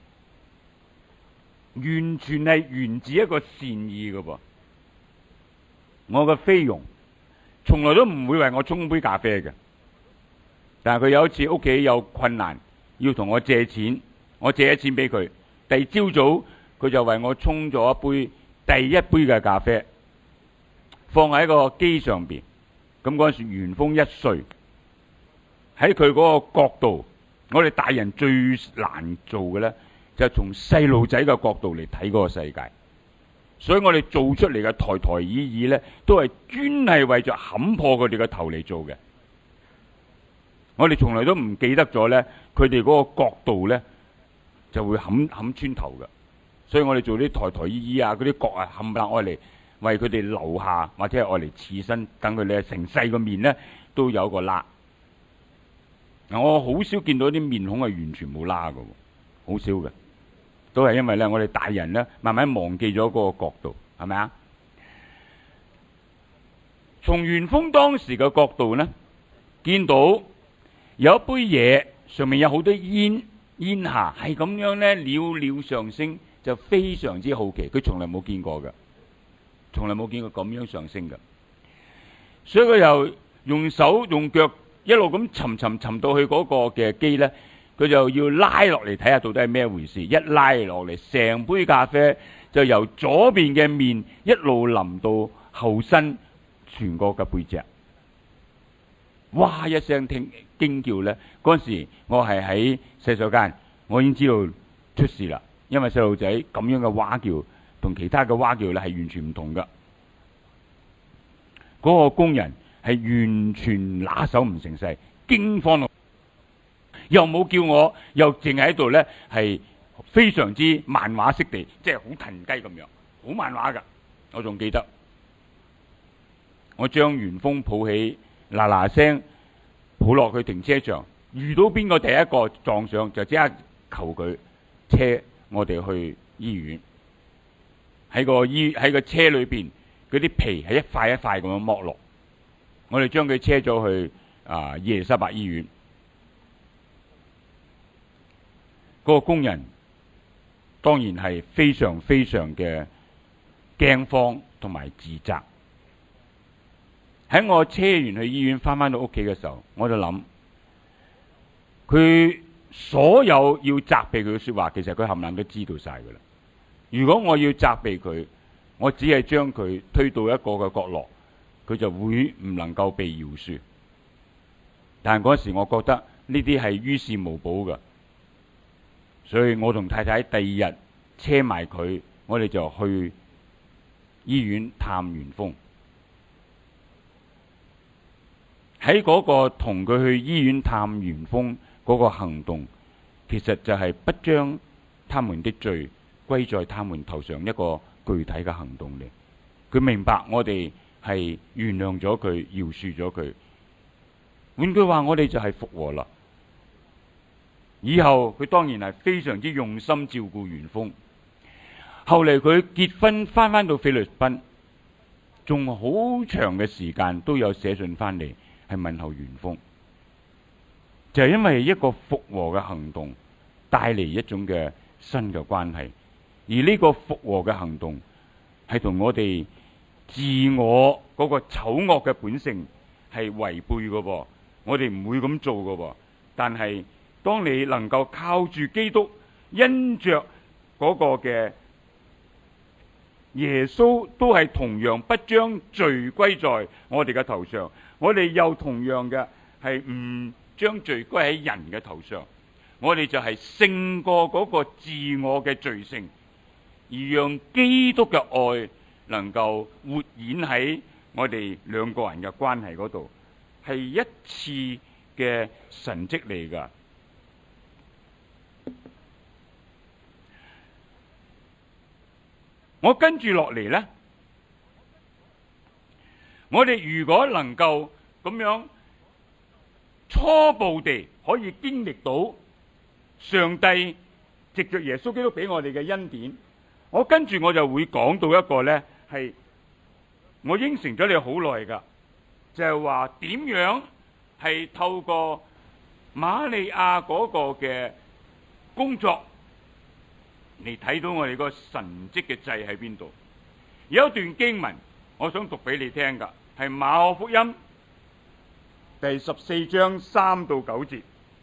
[SPEAKER 1] 完全係源自一個善意嘅噃。我嘅菲傭從來都唔會為我沖杯咖啡嘅，但係佢有一次屋企有困難，要同我借錢，我借咗錢俾佢。第二朝早佢就為我沖咗第一杯嘅咖啡，放喺個機上邊。咁嗰陣時元豐1歲，喺佢嗰個角度，我哋大人最難做嘅咧，就係從細路仔嘅角度嚟睇嗰個世界。所以我哋做出嚟嘅台椅咧，都係專係為咗冚破佢哋嘅頭嚟做嘅。我哋從來都唔記得咗咧，佢哋嗰個角度咧就會冚穿頭嘅。所以我哋做啲台椅啊，嗰啲角啊，冚唪唥愛嚟為佢哋留下，或者係愛嚟刺身，等佢哋成世個面咧都有個疤。嗱，我好少見到啲面孔係完全冇疤嘅，好少嘅，都係因為咧我哋大人咧慢慢忘記咗嗰個角度，係咪啊？從元豐當時嘅角度咧，見到有一杯嘢上面有好多煙霞，係咁樣咧裊裊上升，就非常之好奇。佢從來冇見過嘅，從來冇見過咁樣上升嘅，所以佢又用手用腳一路咁沉到去嗰個嘅機咧，佢就要拉落嚟睇下到底係咩回事。一拉落嚟，成杯咖啡就由左邊嘅面一路淋到後身全個嘅背脊。哇一聲聽驚叫咧！嗰陣時我係喺洗手間，我已經知道出事啦。因為細路仔咁樣嘅蛙叫同其他嘅蛙叫咧係完全唔同噶。嗰個工人係完全拿手唔成勢，驚慌咯，又冇叫我，又淨喺度咧係非常之漫畫式地，即係好騰雞咁樣，好漫畫噶。我仲記得，我將元豐抱起，嗱聲抱落去停車場，遇到邊個第一個撞上就即刻求佢車我哋去醫院。喺個車裏邊嗰啲皮係一塊一塊咁樣剝落，我哋將佢車咗去伊利沙伯醫院。嗰個工人當然係非常非常嘅驚慌同埋自責。喺我車完去醫院翻到屋企嘅時候，我就諗佢所有要責備佢嘅說話，其實佢冚唪唥都知道晒噶啦。如果我要責備佢，我只係將佢推到一個嘅角落，佢就會唔能夠被饒恕。但係嗰時我覺得呢啲係於事無補噶，所以我同太太第二日車埋佢，我哋就去醫院探元豐。喺嗰個同佢去醫院探元豐嗰個行動，其實就係不將他們的罪歸在他們頭上一個具體嘅行動嚟。佢明白我哋係原諒咗佢，饒恕咗佢。換句話，我哋就係復和啦。以後佢當然係非常之用心照顧元豐。後嚟佢結婚翻到菲律賓，仲好長嘅時間都有寫信翻嚟係問候元豐，就係因為一個復和嘅行動帶嚟一種嘅新嘅關係。而呢個復和嘅行動係同我哋自我嗰個醜惡嘅本性係違背嘅噃，我哋唔會咁做嘅噃。但係當你能夠靠住基督，因着嗰個嘅耶穌都係同樣不將罪歸在我哋嘅頭上，我哋又同樣嘅係唔將罪歸喺人嘅頭上，我哋就係勝過嗰個自我嘅罪性，而讓基督嘅愛能夠活演喺我哋兩個人嘅關係嗰度，係一次嘅神蹟嚟噶。 我跟住落嚟呢，我哋如果能夠咁樣初步地可以經歷到上帝藉着耶穌基督俾我哋嘅恩典，我跟住我就會講到一個呢，係我應承咗你好耐㗎，就係話點樣係透過瑪利亞嗰個嘅工作嚟睇到我哋個神蹟嘅掣喺邊度。有一段經文我想讀俾你聽㗎，係馬可福音第14章3到9節。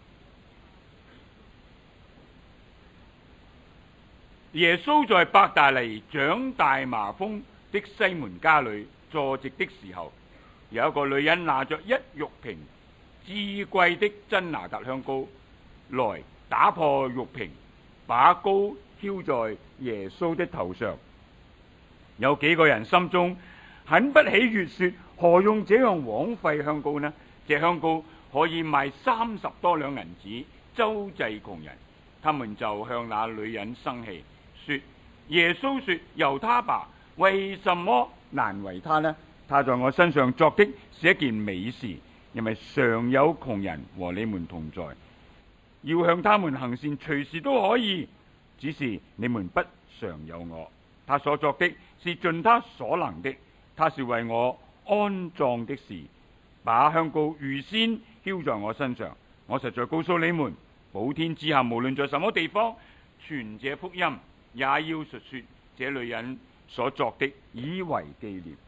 [SPEAKER 1] 耶穌在伯大尼長大麻風的西門家裏坐席的時候，有一個女人拿着一玉瓶至貴的真拿達香膏來，打破玉瓶，把膏澆在耶穌的頭上。有幾個人心中很不喜悅，說：何用這樣枉費香膏呢？這香膏可以賣30多兩銀子，周濟窮人。他們就向那女人生氣，說：耶穌說：由他吧，為什麼難為他呢？他在我身上作的是一件美事，因為常有窮人和你們同在，要向他們行善，隨時都可以，只是你們不常有我。他所作的是盡他所能的，他是為我安葬的事，把香膏預先澆在我身上。我實在告訴你們，普天之下無論在什麼地方傳這福音，也要述說這女人所作的，以為紀念。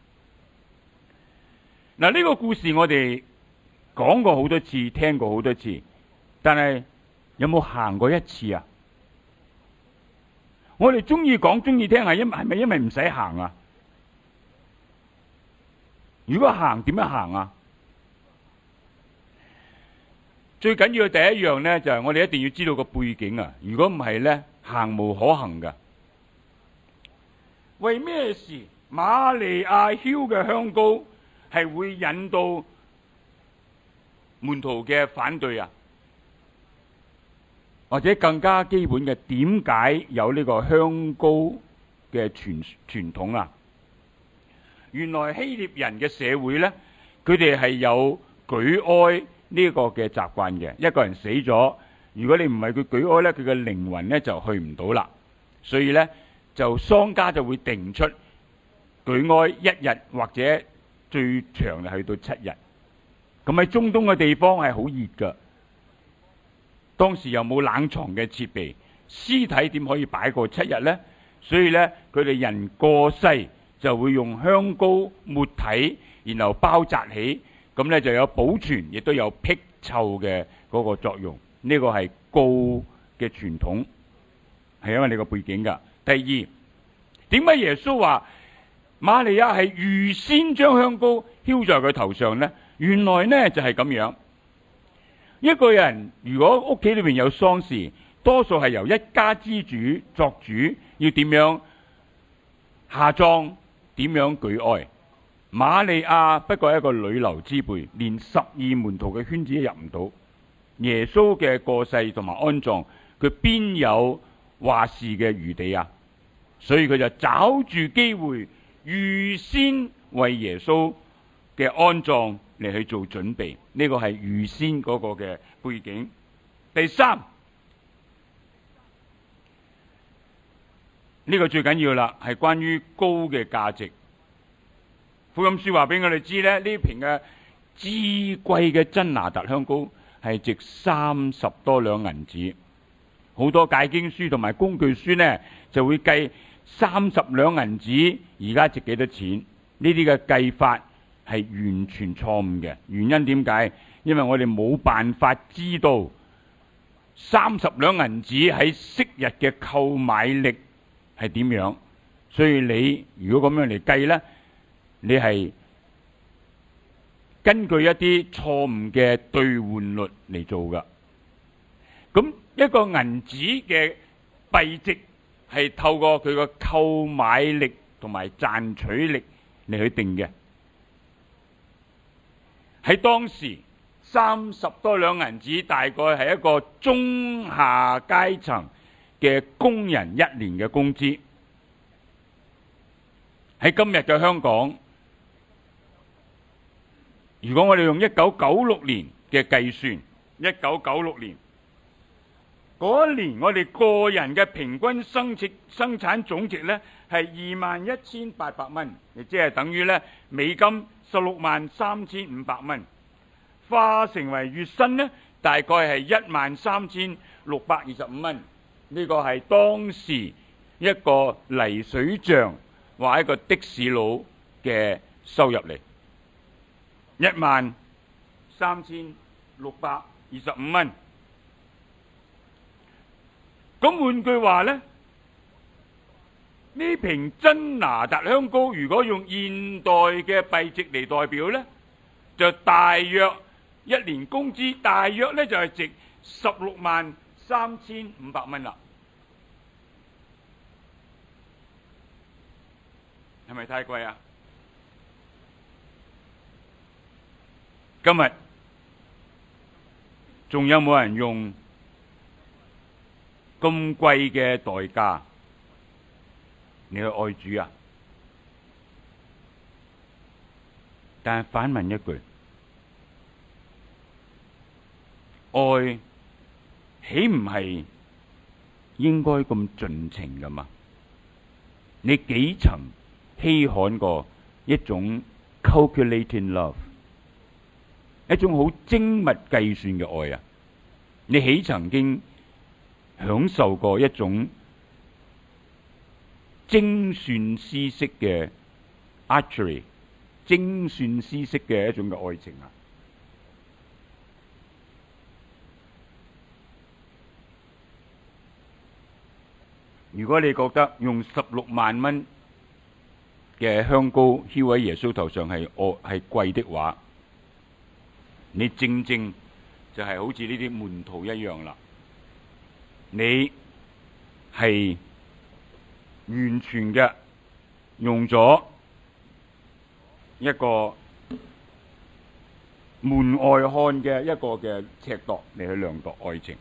[SPEAKER 1] 嗱，呢個故事我哋講過好多次，聽過好多次，但係有冇行過一次啊？我哋中意講中意聽，係咪因為唔使行啊？如果行點樣行啊？最緊要嘅第一樣呢，就係我哋一定要知道個背景啊！如果唔係呢，行無可行噶。為咩事瑪利亞澆嘅香膏係會引到門徒嘅反對啊？或者更加基本嘅，點解有呢個香膏嘅傳統啊？原來希臘人嘅社會呢，佢哋係有舉哀呢個嘅習慣嘅。一個人死咗，如果你唔係佢舉哀呢，佢嘅靈魂呢就去唔到啦。所以呢，就喪家就會定出舉哀1日，或者最長就去到7日。咁喺中東嘅地方係好熱噶。當時又冇冷藏嘅設備，屍體點可以擺過7日呢？所以呢，佢哋人過世就會用香膏抹體，然後包紮起，咁呢就有保存，亦都有辟臭嘅嗰個作用。呢個係膏嘅傳統，係因為你個背景噶。第二，點解耶穌話瑪利亞係預先將香膏澆在佢頭上呢？原來呢就係咁樣。一個人如果屋企裏面有喪事，多數係由一家之主作主，要點樣下葬，點樣舉哀。瑪利亞不過係一個女流之輩，連12門徒嘅圈子都入唔到。耶穌嘅過世同埋安葬，佢邊有話事嘅餘地啊？所以佢就找住機會，預先為耶穌嘅安葬嚟去做準備。呢個係預先嗰個嘅背景。第三，呢個最緊要啦，係關於膏嘅價值。福音書話俾我哋知咧，呢瓶嘅至貴嘅真拿達香膏係值30多兩銀子。好多解經書同埋工具書呢，就會計30兩銀子而家值幾多錢。呢啲嘅計法係完全錯誤嘅。原因點解？因為我哋冇辦法知道30兩銀子喺昔日嘅購買力係點樣，所以你如果咁樣嚟計呢，你係根據一啲錯誤嘅兌換率嚟做噶。咁一個銀紙嘅幣值係透過佢個購買力同埋賺取力嚟去定嘅。喺當時30多兩銀子大概係一個中下階層嘅工人1年嘅工資。 喺今日嘅香港，如果我哋用1996年嘅計算，1996年嗰一年我哋個人嘅平均生產總值呢係21,800蚊，亦即係等於呢美金163500蚊，化成為月薪呢大概係13,625蚊。呢個係當時一個泥水匠或一個的士佬嘅收入嚟，13,625蚊。咁換句話呢，呢瓶真拿達香膏如果用現代嘅幣值嚟代表呢，就大約一年工資大約呢就係值163500蚊啦。係咪太貴啊？今日仲有冇人用咁貴嘅代價你去愛主啊？但係反問一句，愛豈唔係應該咁盡情㗎嘛？你幾曾稀罕過一種 calculating love， 一種好精密計算嘅愛啊？你豈曾經享受過一種精算師式嘅 archery， 精算師式嘅一種嘅愛情啊？如果你覺得用16萬蚊嘅香膏澆喺耶穌頭上係貴的話，你正正就係好似呢啲門徒一樣啦。你係完全嘅用咗一個門外漢嘅一個嘅尺度嚟去量度愛情。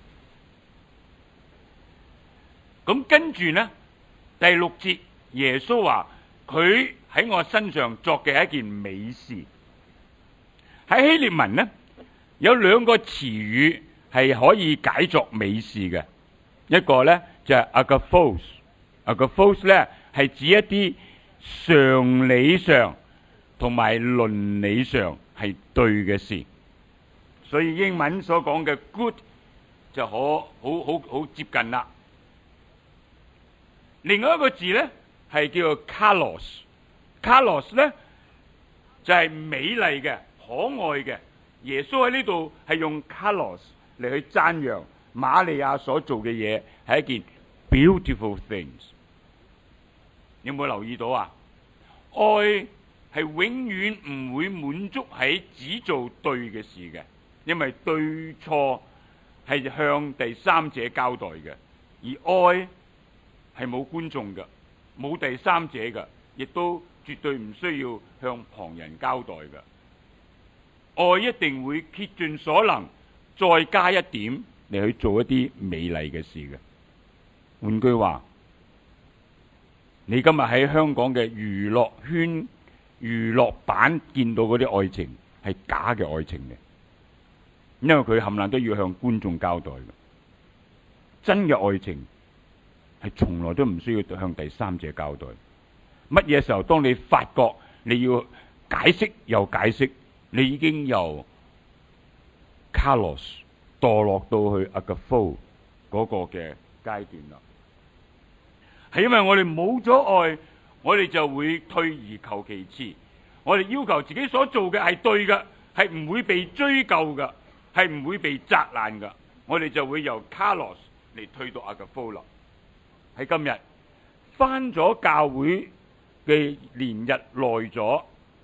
[SPEAKER 1] 咁跟住呢，第6節耶穌話佢喺我身上作嘅係一件美事。喺希臘文呢，有2個詞語係可以解作美事嘅，一個呢就係 agathos 呢係指一啲常理上同埋倫理上係對嘅事，所以英文所講嘅 good 就好接近啦。另外一個字呢係叫做 kalos 呢就係美麗嘅、可愛嘅。耶穌喺呢度係用 kalos 嚟去讚揚瑪利亞所做嘅嘢係一件 beautiful things。有冇留意到啊？愛係永遠唔會滿足喺只做對嘅事嘅，因為對錯係向第三者交代嘅，而愛係冇觀眾嘅，冇第三者嘅，亦都絕對唔需要向旁人交代嘅。愛一定會竭盡所能，再加一點嚟去做一啲美麗嘅事嘅。換句話，你今日喺香港嘅娛樂圈、娛樂版見到嗰啲愛情係假嘅愛情嘅，因為佢冚唪唥都要向觀眾交代嘅。真嘅愛情係從來都唔需要向第三者交代。乜嘢時候當你發覺你要解釋又解釋，你已經由 kalos 墮落到去 agathos 嗰個嘅階段啦。係因為我哋冇咗愛，我哋就會退而求其次。我哋要求自己所做嘅係對嘅，係唔會被追究嘅，係唔會被責難嘅。我哋就會由 kalos 嚟退到 agathos 啦。喺今日返咗教會嘅年日耐咗，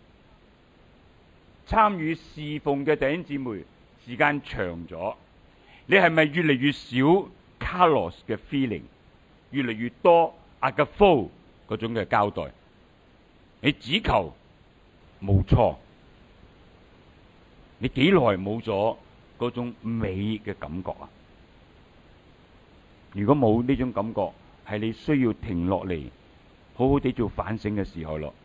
[SPEAKER 1] 參與侍奉嘅弟兄姊妹時間長咗，你係咪越嚟越少 kalos 嘅 feeling， 越嚟越多 agathos 嗰種嘅交代？你只求冇錯，你幾耐冇咗嗰種美嘅感覺啊？如果冇呢種感覺，係你需要停落嚟好好地做反省嘅時候咯。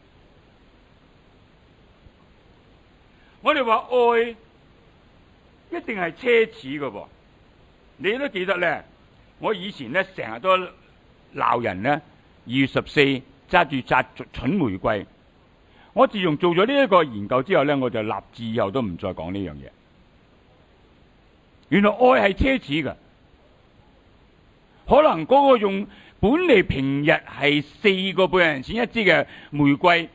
[SPEAKER 1] 我哋話愛一定係奢侈嘅噃，你都記得咧。我以前咧成日都鬧人咧，2月14揸住紮蠢玫瑰。我自從做咗呢一個研究之後咧，我就立志以後都唔再講呢樣嘢。原來愛係奢侈嘅，可能嗰個用本嚟平日係4個半銀錢一支嘅玫瑰，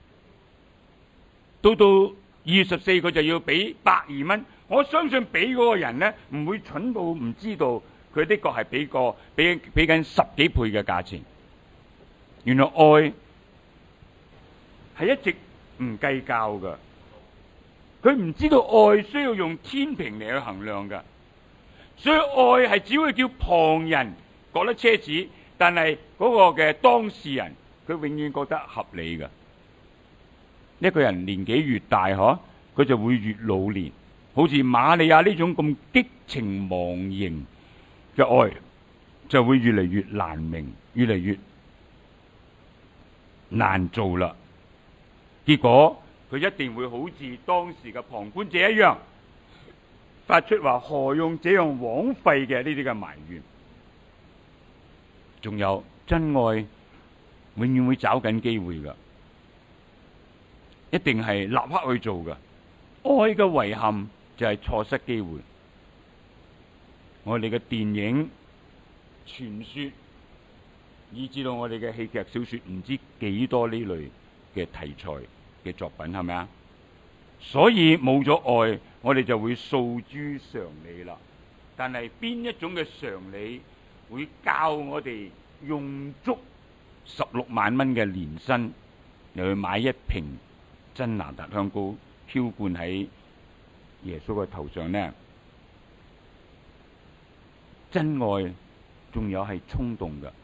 [SPEAKER 1] 到2月14佢就要俾120蚊。我相信俾嗰個人咧唔會蠢到唔知道佢的確係俾緊10幾倍嘅價錢。原來愛係一直唔計較㗎，佢唔知道愛需要用天平嚟去衡量㗎，所以愛係只會叫旁人覺得奢侈，但係嗰個嘅當事人佢永遠覺得合理㗎。一個人年紀越大佢就會越老練。好似瑪利亞呢種咁激情忘形嘅愛，就會越嚟越難明，越嚟越難做啦。結果佢一定會好似當時嘅旁觀者一樣，發出話何用這樣枉費嘅呢啲嘅埋怨。仲有真愛永遠會找緊機會噶，一定係立刻去做噶。愛嘅遺憾就係錯失機會。我哋嘅電影、傳說，以至到我哋嘅戲劇小說，唔知幾多呢類嘅題材嘅作品，係咪啊？所以冇咗愛，我哋就會訴諸常理啦。但係邊一種嘅常理會教我哋用足16萬蚊嘅年薪嚟去買一瓶真哪噠香膏澆灌喺耶穌嘅頭上呢？真愛仲有係衝動㗎。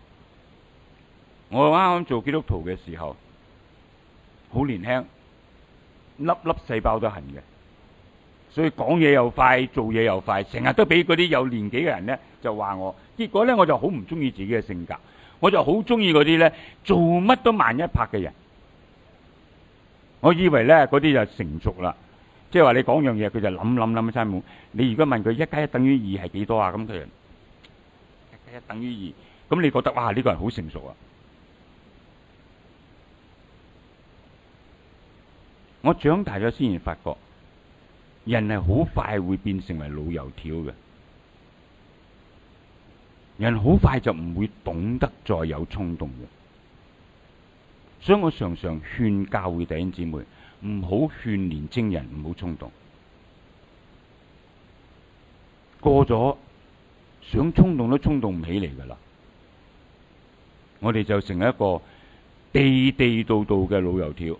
[SPEAKER 1] 我啱啱做基督徒嘅時候，好年輕，粒粒細胞都痕嘅，所以講嘢又快，做嘢又快，成日都俾嗰啲有年紀嘅人呢就話我。結果呢，我就好唔中意自己嘅性格，我就好中意嗰啲呢做乜都慢一拍嘅人。我以為呢嗰啲就成熟啦，即係話你講樣嘢佢就諗一餐冇。你如果問佢1+1等於2係幾多啊？咁佢1+1等於2，咁你覺得哇呢個人好成熟啊？我長大咗先至發覺，人係好快會變成為老油條嘅，人好快就唔會懂得再有衝動嘅。所以我常常勸教會弟兄姊妹，唔好勸年青人唔好衝動。過咗想衝動都衝動唔起嚟噶啦，我哋就成一個地地道道嘅老油條。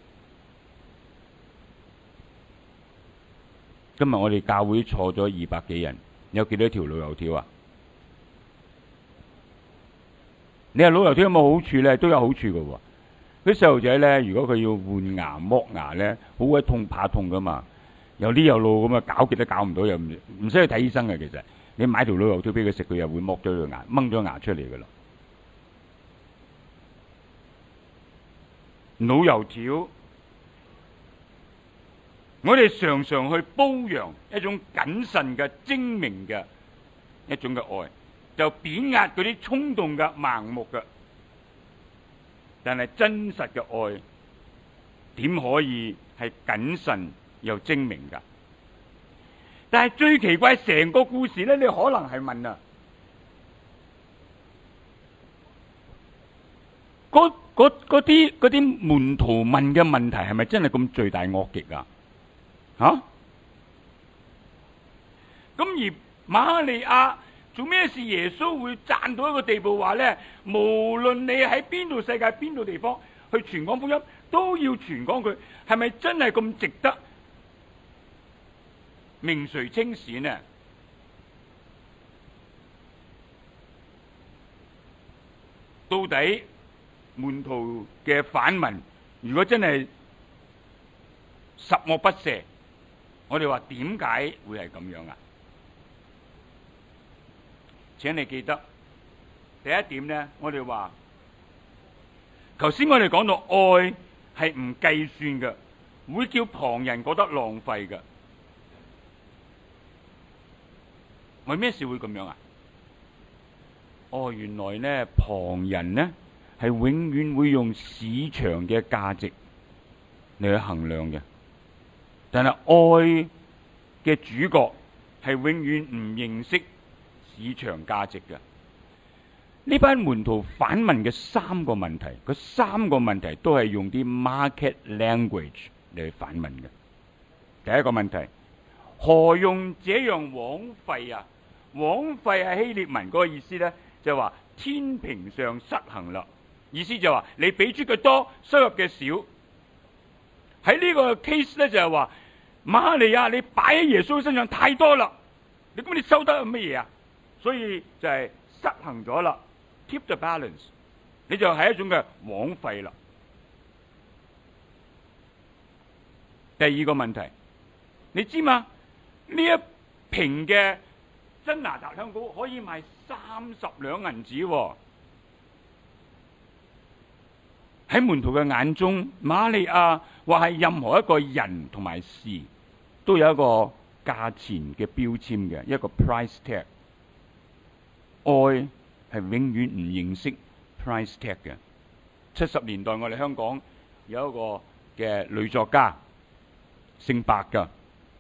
[SPEAKER 1] 今日我哋教會坐咗200幾人，有幾多條老油條啊？你話老油條有冇好處咧？都有好處㗎喎。啲細路仔咧，如果佢要換牙剝牙咧，好鬼痛怕痛噶嘛，有呢有路咁啊，搞極都搞唔到，又唔使去睇醫生嘅。其實你買條老油條俾佢食，佢又會剝咗對牙，掹咗牙出嚟噶啦。老油條，我哋常常去褒揚一種謹慎嘅、精明嘅一種嘅愛，就貶壓嗰啲衝動嘅、盲目嘅。但係真實嘅愛點可以係謹慎又精明㗎？但係最奇怪，成個故事咧，你可能係問啊，嗰啲門徒問嘅問題係咪真係咁罪大惡極啊？咁而瑪利亞做咩事耶穌會讚到一個地步，話咧，無論你喺邊度世界邊度地方去傳講福音，都要傳講佢，係咪真係咁值得名垂青史呢？到底門徒嘅反問，如果真係十惡不赦，我哋話點解會係咁樣啊？請你記得第一點呢，我哋話頭先我哋講到愛係唔計算嘅，會叫旁人覺得浪費嘅。為咩事會咁樣啊？原來呢，旁人呢係永遠會用市場嘅價值嚟去衡量嘅，但係愛嘅主角係永遠唔認識市場價值嘅。呢班門徒反問嘅三個問題，嗰三個問題都係用啲 market language 嚟去反問嘅。第一個問題，何用這樣枉費啊？枉費係希臘文嗰個意思呢，就係話天平上失衡啦。意思就係話你俾出嘅多，收入嘅少。喺呢個 case 呢，就係話瑪利亞你擺喺耶穌身上太多啦，你收得乜嘢啊？所以就係失衡咗啦。Keep the balance， 你就係一種嘅枉費啦。第二個問題，你知嘛？呢一瓶嘅真哪噠香膏可以賣30兩銀子喎。喺門徒嘅眼中，瑪利亞或係任何一個人同埋事，都有一個價錢嘅標籤嘅，一個 price tag。愛係永遠唔認識 price tag 嘅。70年代我哋香港有一個嘅女作家，姓白噶，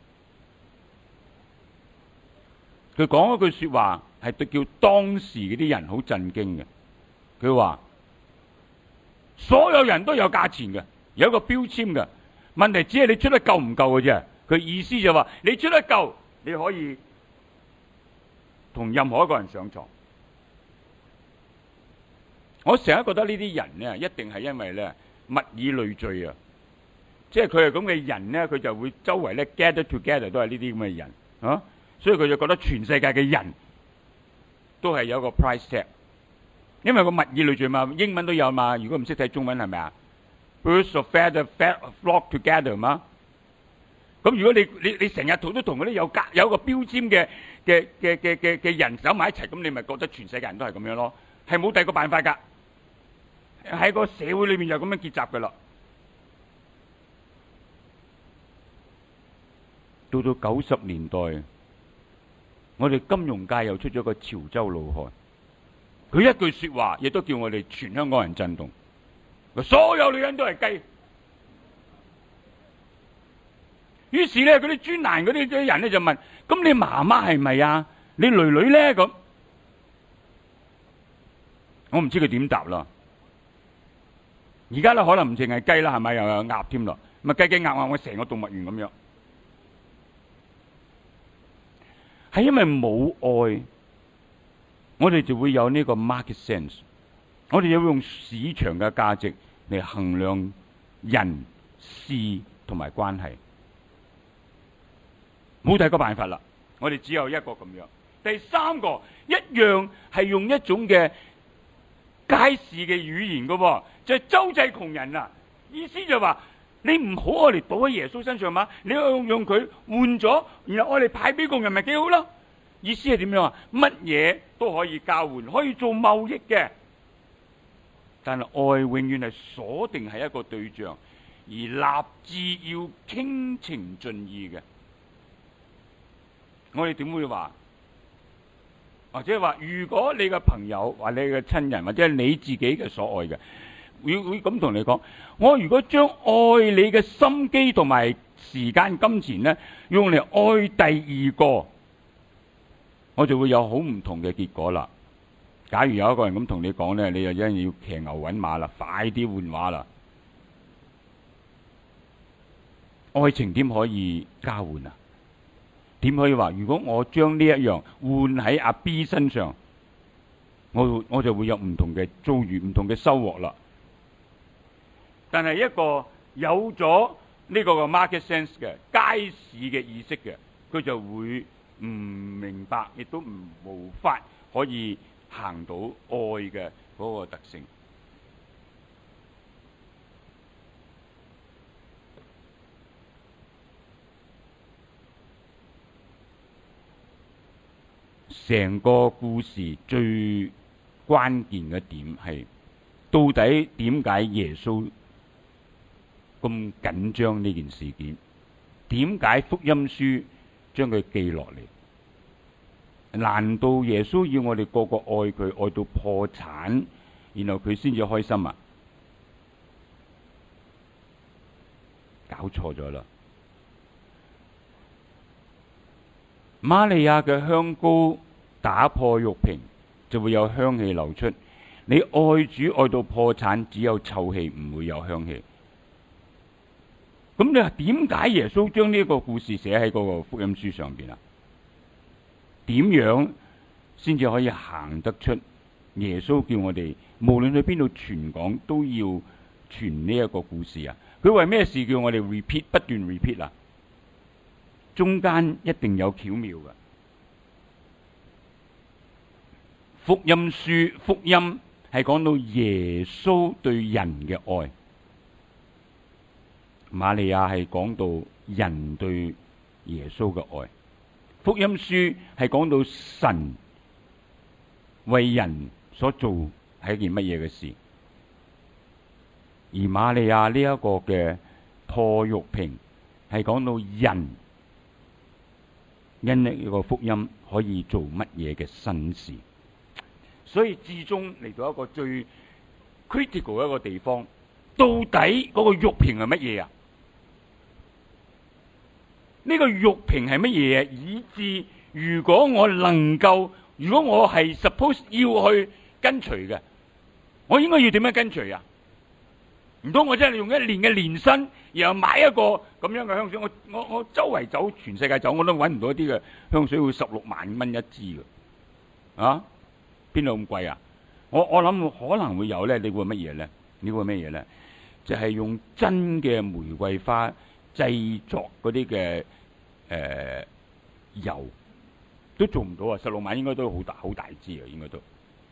[SPEAKER 1] 佢講一句說話係對叫當時嗰啲人好震驚嘅。佢話所有人都有價錢嘅，有一個標籤嘅，問題只係你出得夠唔夠嘅啫。佢意思就話你出得夠，你可以同任何一個人上床。我成日覺得呢啲人呢，一定係因為呢物以類聚啊，即係佢係咁嘅人呢，佢就會周圍呢 gather together 都係呢啲咁嘅人啊，所以佢就覺得全世界嘅人都係有一個 price tag， 因為個物以類聚嘛，英文都有嘛，如果唔識睇中文係咪啊 ？Birds of feather flock together 嘛。咁如果你成日都同嗰啲有一個標籤嘅人走埋一齊，咁你咪覺得全世界人都係咁樣咯，係冇第二個辦法㗎。喺個社會裏面就咁樣結集㗎啦。到90年代，我哋金融界又出咗個潮州老漢，佢一句說話亦都叫我哋全香港人震動。所有女人都係雞。於是咧，嗰啲專欄嗰啲人咧就問：咁你媽媽係咪啊？你女女咧？咁我唔知佢點答啦。而家咧可能唔淨係雞啦，係咪又有鴨添咯？咪雞雞鴨鴨，我成個動物園咁樣。係因為冇愛，我哋就會有呢個 market sense， 我哋要用市場嘅價值嚟衡量人事同埋關係，冇第二個辦法啦。我哋只有一個咁樣。第三個一樣係用一種嘅街市嘅語言嘅，就係周濟窮人啊！意思就話你唔好愛嚟倒喺耶穌身上嘛，你用佢換咗，然後愛嚟派俾窮人咪幾好咯？意思係點樣啊？乜嘢都可以交換，可以做貿易嘅，但係愛永遠係鎖定係一個對象，而立志要傾情盡意嘅。我哋點會話？或者話，如果你嘅朋友或你嘅親人或者你自己嘅所愛嘅，會咁同你講：我如果將愛你嘅心機同埋時間、金錢呢，用嚟愛第二個，我就會有好唔同嘅結果啦。假如有一個人咁同你講呢，你就一定要騎牛搵馬啦，快啲換話啦。愛情點可以交換啊？點可以話？如果我將呢一樣換喺阿 B 身上，我就會有唔同嘅遭遇、唔同嘅收穫啦。但係一個有咗呢個 market sense 嘅街市嘅意識嘅，佢就會唔明白，亦都無法可以行到愛嘅嗰個特性。成個故事最關鍵嘅點係到底點解耶穌咁緊張呢件事件？點解福音書將佢記落嚟？難道耶穌要我哋個個愛佢愛到破產，然後佢先至開心啊？搞錯咗啦！瑪利亞嘅香膏打破玉瓶，就會有香氣流出。你愛主愛到破產，只有臭氣，唔會有香氣。咁你話點解耶穌將呢個故事寫喺嗰個福音書上邊啊？點樣先至可以行得出耶穌叫我哋無論去邊度傳講都要傳呢一個故事啊？佢為咩事叫我哋 repeat 不斷 repeat 啊？中間一定有巧妙嘅。福音書福音係講到耶穌對人嘅愛，瑪利亞係講到人對耶穌嘅愛。福音書係講到神為人所做係一件乜嘢嘅事，而瑪利亞呢一個嘅破玉瓶係講到人因呢個福音可以做乜嘢嘅新事。所以至終嚟到一個最 critical 嘅一個地方，到底嗰個玉瓶係乜嘢啊？呢個玉瓶係乜嘢啊？以致如果我係 suppose 要去跟隨嘅，我應該要點樣跟隨啊？唔通我真係用一年嘅年薪，然後買一個咁樣嘅香水？我周圍走，全世界走，我都揾唔到一啲嘅香水會16萬蚊一支嘅啊！邊度咁貴啊？我諗可能會有咧。你會乜嘢咧？就係用真嘅玫瑰花製作嗰啲嘅油，都做唔到啊！16萬應該都好大支啊，應該都。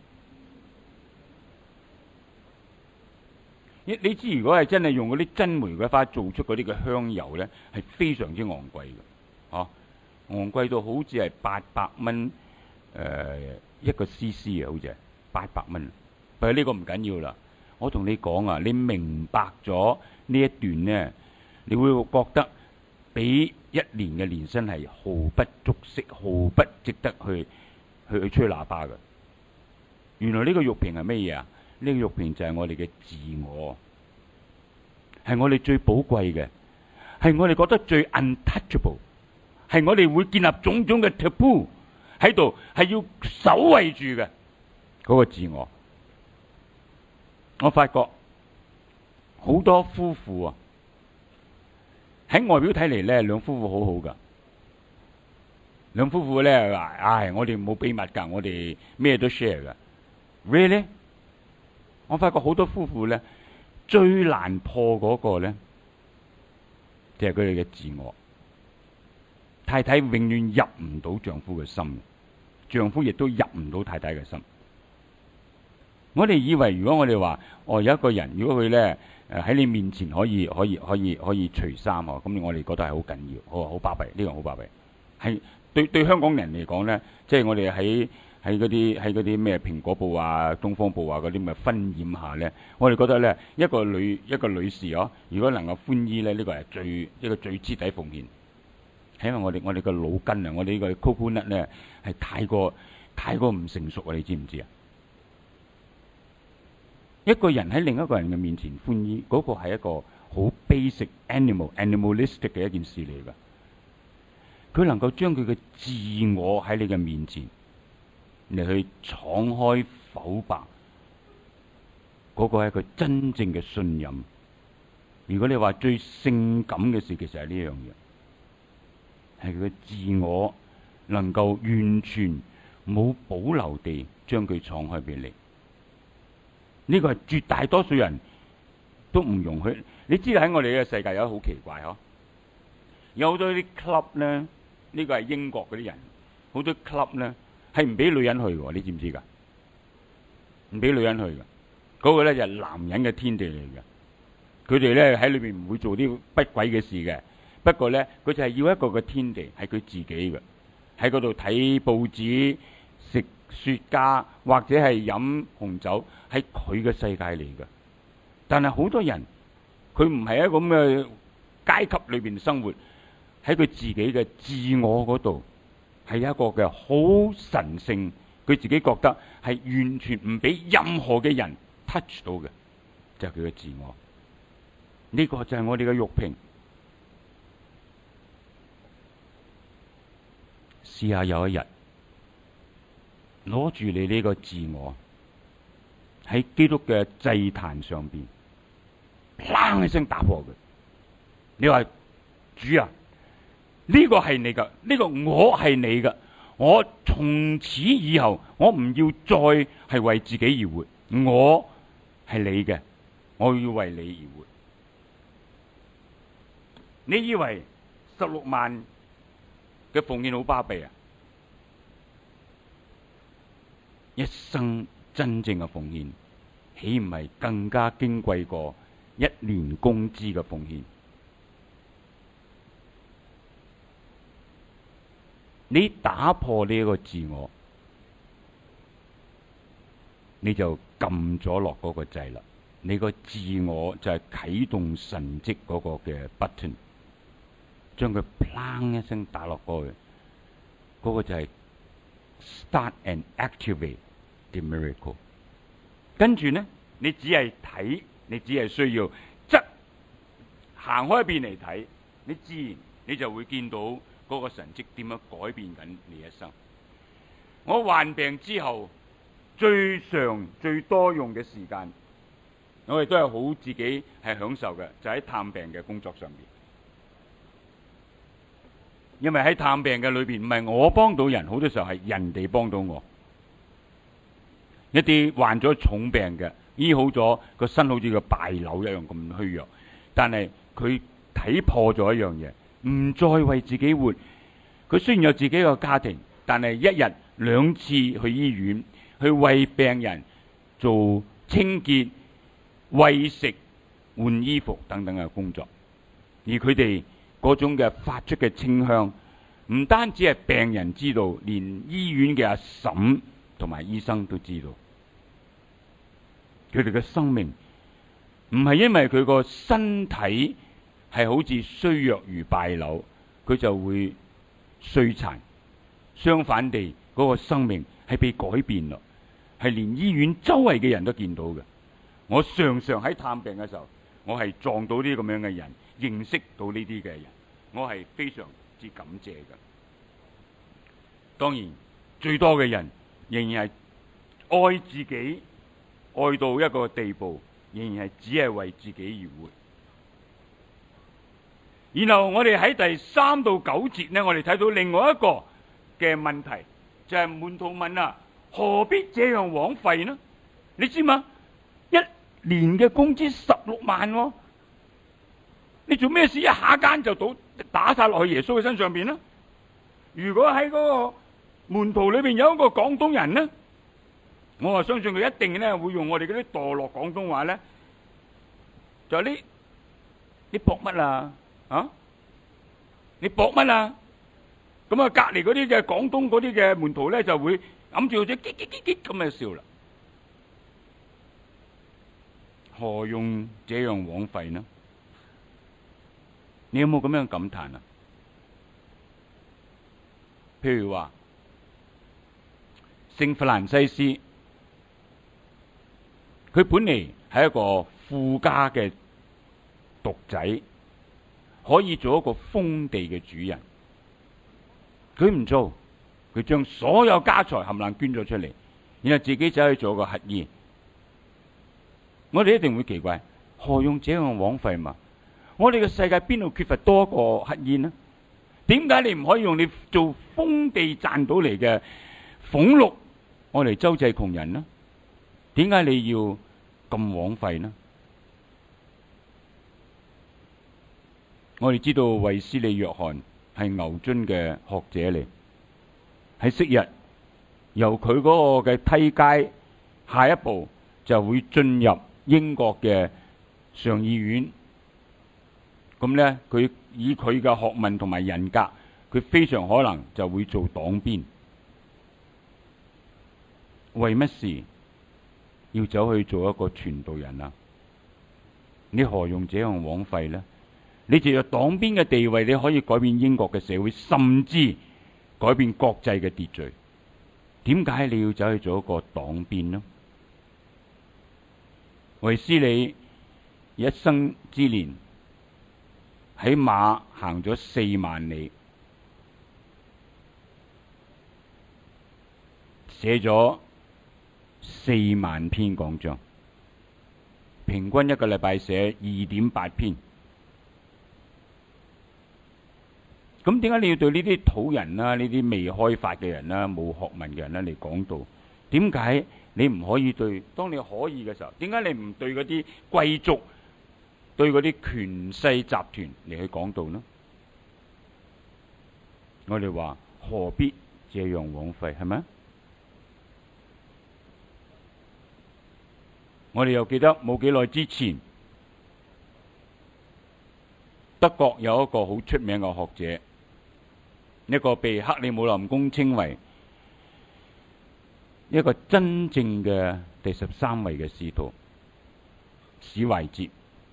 [SPEAKER 1] 你知如果係真係用嗰啲真玫瑰花做出嗰啲嘅香油咧，係非常之昂貴嘅，昂貴到好似係800蚊一個 CC 啊，好似係800蚊。但係呢個唔緊要啦。我同你講啊，你明白咗呢一段呢，你會覺得比一年嘅年薪係毫不足惜，毫不值得去吹喇叭嘅。原來呢個玉瓶係乜嘢啊？呢個玉瓶就係我哋嘅自我，係我哋最寶貴嘅，係我哋覺得最 untouchable， 係我哋會建立種種嘅 taboo 喺度，係要守衛住嘅嗰個自我。我發覺好多夫婦啊，喺外表睇嚟咧，兩夫婦好好噶，兩夫婦咧話：我哋冇秘密噶，我哋咩都 share 噶。Really？ 我發覺好多夫婦咧，最難破嗰個咧，就係佢哋嘅自我。太太永遠入唔到丈夫嘅心，丈夫亦都入唔到太太嘅心。我哋以為如果我哋話有一個人，如果佢咧喺你面前可以除衫啊，咁我哋覺得係好緊要，好巴閉，呢個好巴閉。係對香港人嚟講咧，即係我哋喺嗰啲咩蘋果報啊、東方報啊嗰啲咪分染下咧，我哋覺得咧一個女士如果能夠寬衣咧，呢個係一個最徹底奉獻。係因為我哋個腦筋啊，我哋呢個 coconut 咧係太過唔成熟啊！你知唔知啊？一個人喺另一個人嘅面前寬衣，嗰個係一個好 basic animalistic 嘅一件事嚟㗎。佢能夠將佢嘅自我喺你嘅面前嚟去敞開剖白，嗰個係一個真正嘅信任。如果你話最性感嘅事，其實係呢樣嘢，係佢嘅自我能夠完全冇保留地將佢敞開俾你。呢個係絕大多數人都唔容許。你知道喺我哋嘅世界有好奇怪有好多啲 club 咧，呢個係英國嗰啲人，好多 club 咧係唔俾女人去嘅，你知唔知㗎？唔俾女人去嘅，嗰個咧就係男人嘅天地嚟嘅。佢哋咧喺裏邊唔會做啲不軌嘅事嘅，不過咧佢就係要一個嘅天地係佢自己嘅，喺嗰度睇報紙、食雪茄或者係飲紅酒，係佢嘅世界嚟嘅。但係好多人佢唔係一個咁嘅階級裏邊生活，喺佢自己嘅自我嗰度係一個嘅好神聖，佢自己覺得係完全唔俾任何嘅人 touch 到嘅，就係佢嘅自我。呢個就係我哋嘅玉瓶。試下有一日攞住你呢個自我喺基督嘅祭壇上邊，砰一聲打破佢。你話主啊，呢個係你噶，呢個我係你噶，我從此以後我唔要再係為自己而活，我係你嘅，我要為你而活。你以為16萬嘅奉獻好巴閉啊？一生真正嘅奉獻，豈唔係更加矜貴過1年工資嘅奉獻？你打破呢個自我，你就撳咗落嗰個掣啦。你個自我就係啟動神蹟嗰個嘅 button， 將佢砰一聲打落去，嗰個就係 start and activate the miracle。跟住呢，你只係睇，你只係需要行開一邊嚟睇，你自然你就會見到嗰個神蹟點樣改變緊你一生。我患病之後最長最多用嘅時間，我亦都係好自己係享受嘅，就喺探病嘅工作上面。因為喺探病嘅裏邊，唔係我幫到人，好多時候係人哋幫到我。一啲患咗重病嘅，醫好咗個身好似個敗柳一樣咁虛弱，但係佢睇破咗一樣嘢，唔再為自己活。佢雖然有自己個家庭，但係一日2次去醫院，去為病人做清潔、餵食、換衣服等等嘅工作。而佢哋嗰種嘅發出嘅清香，唔單止係病人知道，連醫院嘅阿嬸同埋醫生都知道。佢哋嘅生命唔係因為佢個身體係好似衰弱如敗柳，佢就會衰殘。相反地，嗰個生命係被改變咯，係連醫院周圍嘅人都見到嘅。我常常喺探病嘅時候，我係撞到啲咁樣嘅人，認識到呢啲嘅人，我係非常之感謝嘅。當然，最多嘅人仍然係愛自己，愛到一個地步，仍然係只係為自己而活。然後我哋喺第3到9節呢，我哋睇到另外一個嘅問題，就係門徒問啊，何必這樣枉費呢？你知嘛？1年嘅工資16萬喎，你做咩事一下間就打晒落去耶穌嘅身上邊呢？如果喺嗰個門徒裏邊有一個廣東人呢，我相信佢一定咧會用我哋嗰啲墮落廣東話咧，就係你搏乜啊？啊，你搏乜啊？咁啊，隔籬嗰啲嘅廣東嗰啲嘅門徒咧就會揞住隻嘰嘰嘰嘰咁嘅笑啦。何用這樣枉費呢？你有冇咁樣感嘆啊？譬如話聖弗蘭西斯，佢本嚟係一個富家嘅獨仔，可以做一個封地嘅主人。佢唔做，佢將所有家財冚唪唥捐咗出嚟，然後自己走去做個乞兒。我哋一定會奇怪，何用這樣枉費嘛？我哋嘅世界邊度缺乏多個乞兒呢？點解你唔可以用你做封地賺到嚟嘅俸祿，我嚟周濟窮人呢？點解你要咁枉費呢？我哋知道衛斯理約翰係牛津嘅學者嚟，喺昔日由佢嗰個嘅梯階，下一步就會進入英國嘅上議院。咁呢，佢以佢嘅學問同埋人格，佢非常可能就會做黨鞭。 為乜事要走去做一個傳道人啊？你何用這樣枉費呢？你藉着黨鞭嘅地位，你可以改變英國嘅社會，甚至改變國際嘅秩序。點解你要走去做一個黨鞭呢？衛斯理一生之年喺馬行咗4萬里，寫咗4萬篇講章，平均一個禮拜寫2.8篇。咁點解你要對呢啲土人啦、呢啲未開發嘅人啦、冇學問嘅人啦嚟講道？點解你唔可以對？當你可以嘅時候，點解你唔對嗰啲貴族、對嗰啲權勢集團嚟去講道呢？我哋話何必這樣枉費？係咪？我哋又記得冇幾耐之前，德國有一個好出名嘅學者，一個被克里姆林宮稱為一個真正嘅第13位嘅使徒史懷哲。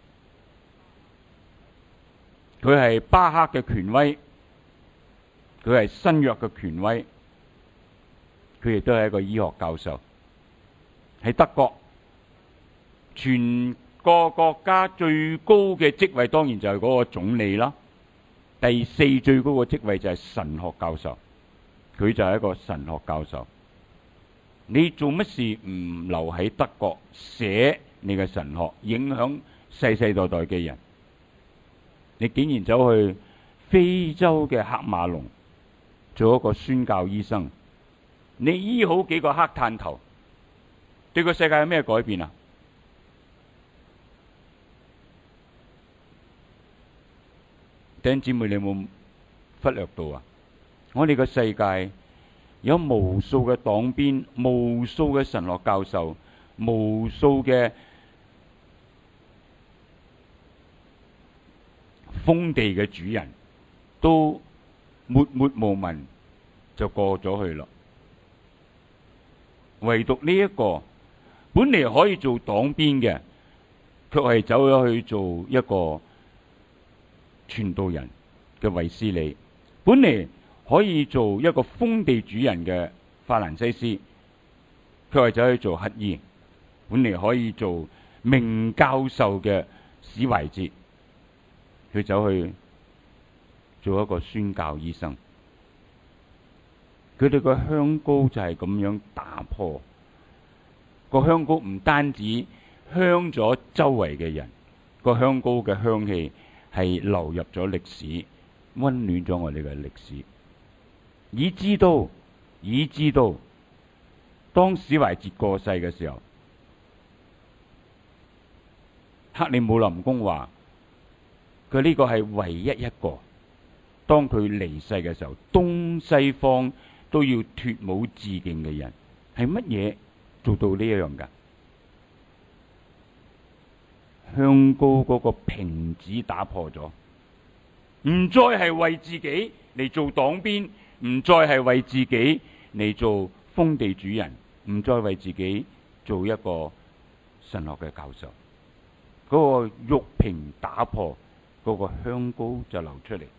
[SPEAKER 1] 佢係巴克嘅權威，佢係新約嘅權威，佢亦都係一個醫學教授。喺德國，全個國家最高嘅職位當然就係嗰個總理啦。第4最高嘅職位就係神學教授，佢就係一個神學教授。你做乜事唔留喺德國寫你嘅神學，影響世世代代嘅人？你竟然走去非洲嘅喀麥隆做一個宣教醫生，你醫好幾個黑炭頭，對個世界有咩改變啊？弟兄姊妹，你有冇忽略到啊？我哋個世界有無數嘅黨鞭，無數嘅神學教授，無數嘅封地嘅主人，都默默無聞就過咗去啦。唯獨呢一個本嚟可以做黨鞭嘅，卻係走咗去做一個傳道人嘅衛斯理；本嚟可以做一個封地主人嘅法蘭西斯，卻係走去做乞兒；本嚟可以做名教授嘅史懷哲，佢走去做一個宣教醫生。佢哋個香膏就係咁樣打破個香膏，唔單止香咗周圍嘅人，個香膏嘅香氣係流入咗歷史，溫暖咗我哋嘅歷史，以知道當史懷哲過世嘅時候，克里姆林宮話佢呢個係唯一一個，當佢離世嘅時候，東西方都要脫帽致敬嘅人。係乜嘢做到呢一樣㗎？香膏嗰個瓶子打破咗，唔再係為自己嚟做黨鞭，唔再係為自己嚟做封地主人，唔再為自己做一個神學嘅教授。嗰個玉瓶打破，嗰個香膏就流出嚟。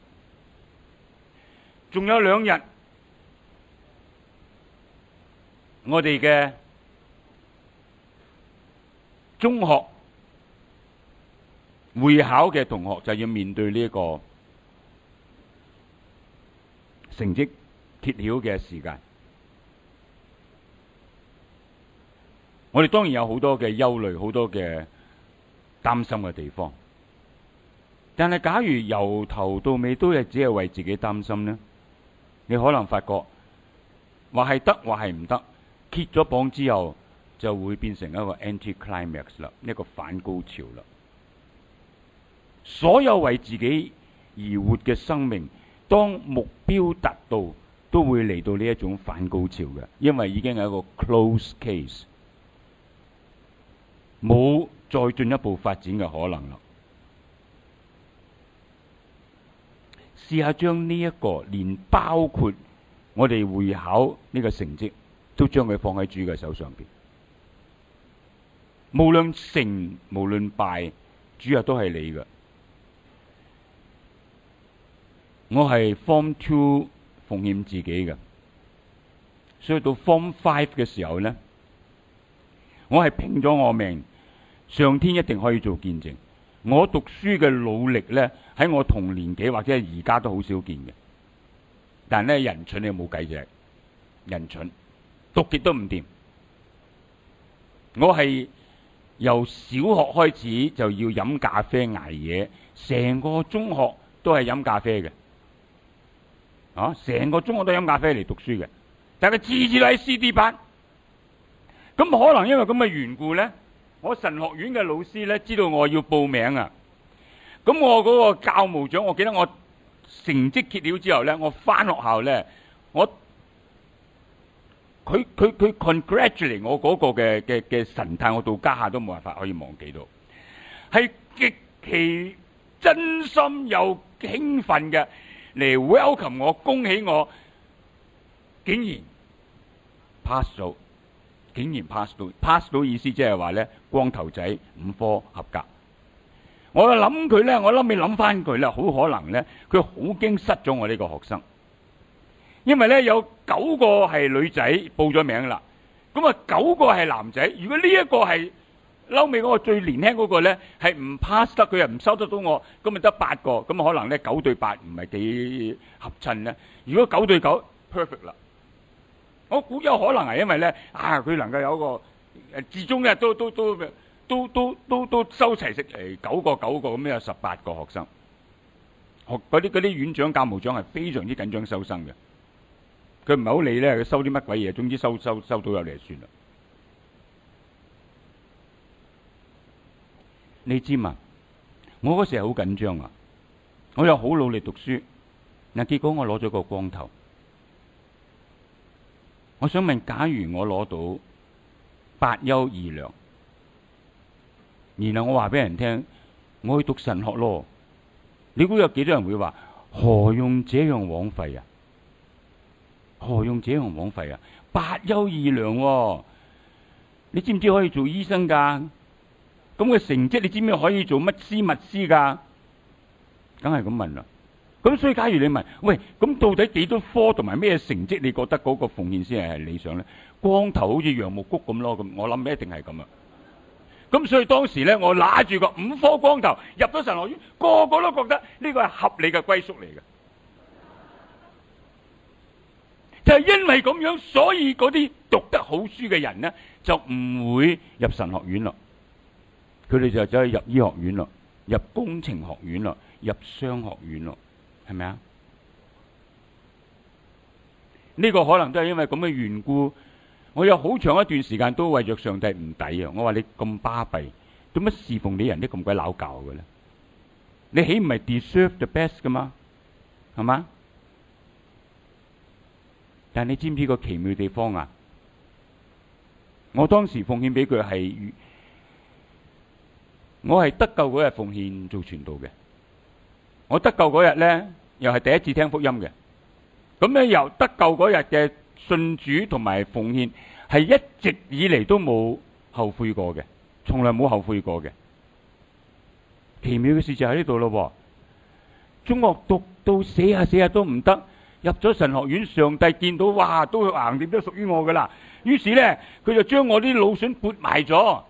[SPEAKER 1] 仲有2日，我哋嘅中學會考嘅同學就要面對呢一個成績揭曉嘅時間。我哋當然有好多嘅憂慮，好多嘅擔心嘅地方。但係假如由頭到尾都係只係為自己擔心呢，你可能發覺話係得，話係唔得，揭咗榜之後就會變成一個 anti-climax 啦，一個反高潮啦。所有為自己而活嘅生命，當目標達到，都會嚟到呢一種反高潮嘅，因為已經係一個 close case， 冇再進一步發展嘅可能啦。試下將呢一個連包括我哋會考呢個成績， 都將佢放喺主嘅手上邊。無論成無論敗，主啊都係你嘅。我係 Form 2奉獻自己嘅，所以到 Form 5嘅時候呢，我係拼咗我命，上天一定可以做見證。我讀書嘅努力呢，喺我同年紀或者係而家都好少見嘅。但係呢，人蠢你冇計啫，人蠢讀極都唔掂。我係由小學開始就要飲咖啡捱夜，成個中學都係飲咖啡嘅。成個中學都飲咖啡嚟讀書嘅，但係次次都喺 CD 班。咁可能因為咁嘅緣故呢，我神學院嘅老師呢知道我要報名啊。咁我嗰個教務長，我記得我成績揭曉之後呢，我翻學校呢，佢 congratulate 我嗰個嘅神態，我到家下都冇辦法可以忘記到，係極其真心又興奮嘅嚟 welcome 我，恭喜我，竟然 pass 到，竟然 pass 到意思即係話呢，光頭仔5科合格。我諗佢呢，我諗翻佢呢，好可能呢，佢好驚失咗我呢個學生，因為呢，有9個係女仔報咗名啦，咁啊9個係男仔。如果呢一個係嬲尾嗰個最年輕嗰個呢，係唔 pass 得，佢又唔收得到我，咁咪得8個，咁可能呢9對8唔係幾合襯呢。如果9對9 perfect 啦，我估有可能係因為呢，佢能夠有一個至終呢都收齊食嚟9個咁樣有18個學生。嗰啲院長教務長係非常之緊張收生嘅，佢唔係好理咧，佢收啲乜鬼嘢，總之收到有嚟就算啦。你知嘛？我嗰時係好緊張啊，我又好努力讀書，嗱結果我攞咗個光頭。我想問，假如我攞到8優2良，然後我話俾人聽，我去讀神學咯，你估有幾多人會話何用這樣枉費啊？何用這樣枉費啊？8優2良喎，你知唔知可以做醫生㗎？咁嘅成績你知唔知可以做乜師密師㗎？梗係咁問啦。咁所以假如你問，喂，咁到底幾多科同埋咩成績你覺得嗰個奉獻先係理想咧？光頭好似楊木谷咁咯，咁我諗一定係咁啊。咁所以當時咧，我揦住個5科光頭入咗神學院，個個都覺得呢個係合理嘅歸宿嚟嘅。就係因為咁樣，所以嗰啲讀得好書嘅人呢，就唔會入神學院咯，佢哋就走去入醫學院咯，入工程學院咯，入商學院咯，係咪啊？呢個可能都係因為咁嘅緣故。我有好長一段時間都為着上帝唔抵啊！我話你咁巴閉，做乜侍奉你人啲咁鬼拗教嘅咧？你豈唔係 deserve the best 噶嘛？係嘛？但你知唔知個奇妙地方啊？我當時奉獻俾佢係，我係得救嗰日奉獻做傳道嘅。我得救嗰日咧，又係第一次聽福音嘅。咁咧，由得救嗰日嘅信主同埋奉獻，係一直以嚟都冇後悔過嘅，從來冇後悔過嘅。奇妙嘅事就喺呢度咯。中學讀到死下都唔得，入咗神學院，上帝見到哇，都橫掂都屬於我噶啦。於是咧，佢就將我啲腦筍撥埋咗。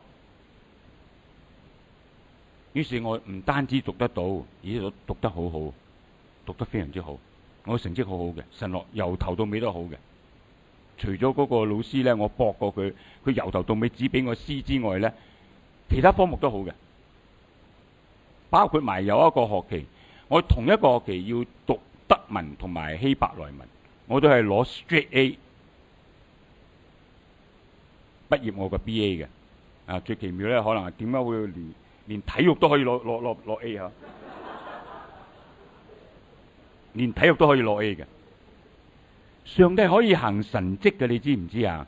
[SPEAKER 1] 於是我唔單止讀得到，而且讀得好好，讀得非常之好。我成績好好嘅，神學由頭到尾都好嘅。除咗嗰個老師咧，我駁過佢，佢由頭到尾只俾我 C 之外咧，其他科目都好嘅。包括埋有一個學期，我同一個學期要讀德文同埋希伯來文，我都係攞 straight A 畢業我個 BA 嘅。最奇妙咧，可能係點解會連體育都可以攞 A 嚇？連體育都可以攞 A 嘅，上帝可以行神蹟嘅，你知唔知啊？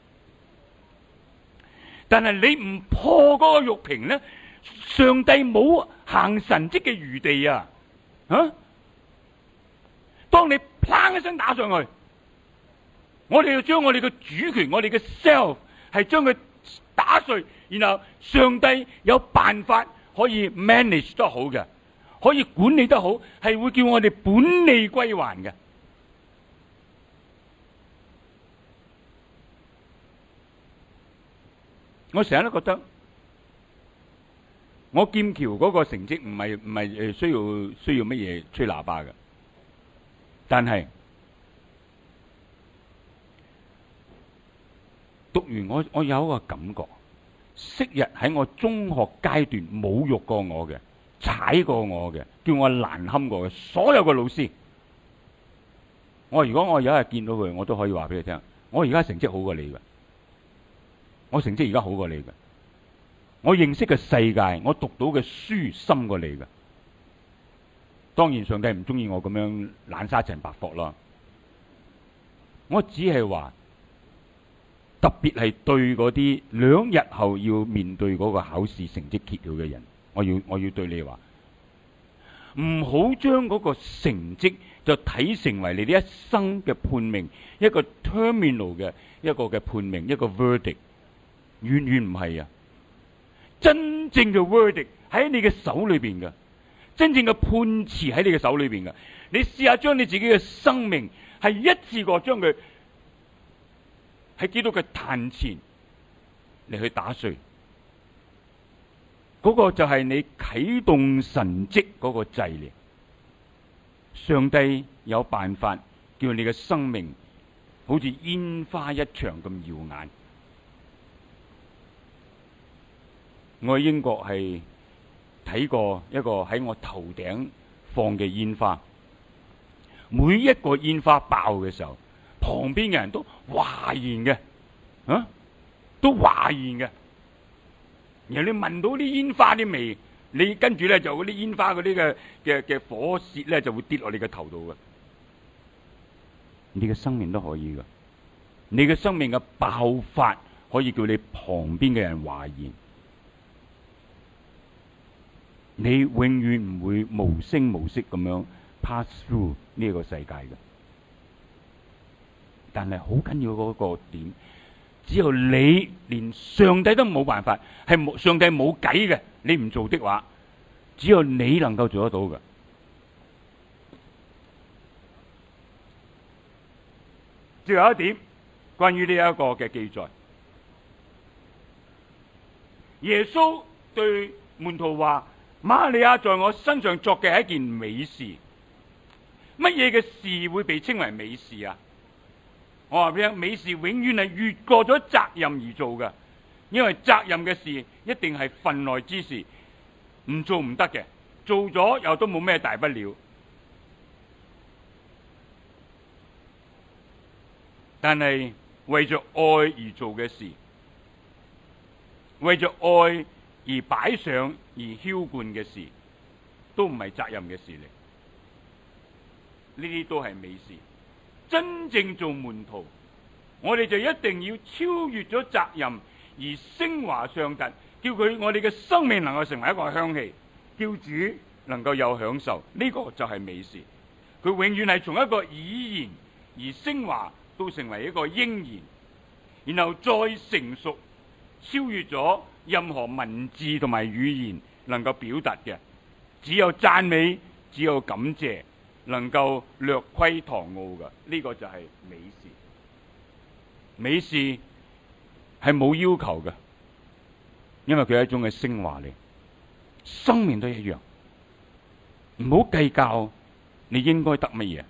[SPEAKER 1] 但係你唔破嗰個玉瓶咧，上帝冇行神蹟嘅餘地啊！當你砰一聲打上去， 我哋要將我哋嘅主權，我哋嘅 self 係將佢打碎，然後上帝有辦法可以 manage 得好嘅，可以管理得好，係會叫我哋本利歸還嘅。我成日都覺得我劍橋嗰個成績唔係需要乜嘢吹喇叭嘅，但係讀完我有一個感覺，昔日喺我中學階段侮辱過我嘅、踩過我嘅、叫我難堪過嘅所有嘅老師，如果我有一日見到佢，我都可以話俾佢聽，我而家成績好過你嘅，我成績而家好過你嘅，我認識嘅世界，我讀到嘅書深過你嘅。當然上帝唔中意我咁樣懶沙塵白霍啦，我只係話特別係對嗰啲2日後要面對嗰個考試成績揭曉嘅人，我要對你話，唔好將嗰個成績就睇成為你哋一生嘅判命，一個 terminal 嘅一個嘅判命，一個 verdict， 遠遠唔係啊！真正嘅 verdict 喺你嘅手裏邊嘅，真正嘅判詞喺你嘅手裏邊嘅。你試下將你自己嘅生命係一次過將佢喺基督嘅壇前嚟去打碎，嗰個就係你啟動神蹟嗰個掣嚟。上帝有辦法叫你嘅生命好似煙花一場咁耀眼。我喺英國係睇過一個喺我頭頂放嘅煙花，每一個煙花爆嘅時候，旁邊嘅人都嘩然嘅，都嘩然嘅。然後你聞到啲煙花啲味，你跟住咧就嗰啲煙花嗰啲嘅火舌咧就會跌落你嘅頭度嘅。你嘅生命都可以噶，你嘅生命嘅爆發可以叫你旁邊嘅人嘩然。你永遠唔會無聲無息咁樣 pass through 呢個世界嘅，但係好緊要嗰個點，只有你連上帝都冇辦法，係上帝冇計嘅，你唔做的話，只有你能夠做得到嘅。最後一點，關於呢一個嘅記載，耶穌對門徒話：瑪利亞在我身上作嘅係一件美事。乜嘢嘅事會被稱為美事啊？我話俾你聽，美事永遠係越過咗責任而做嘅，因為責任嘅事一定係份內之事，唔做唔得嘅，做咗又都冇咩大不了。但係為着愛而做嘅事，為着愛而擺上而澆灌嘅事，都唔係責任嘅事嚟，呢啲都係美事。真正做門徒，我哋就一定要超越咗責任而升華上帝，叫我哋嘅生命能夠成為一個香氣，叫主能夠有享受，呢個就係美事。佢永遠係從一個已然而升華到成為一個應然，然後再成熟，超越咗任何文字同埋語言能夠表達嘅，只有讚美，只有感謝，能夠略窺堂奧嘅，呢個就係美事。美事係冇要求嘅，因為佢係一種嘅升華嚟，生命都一樣。唔好計較你應該得乜嘢，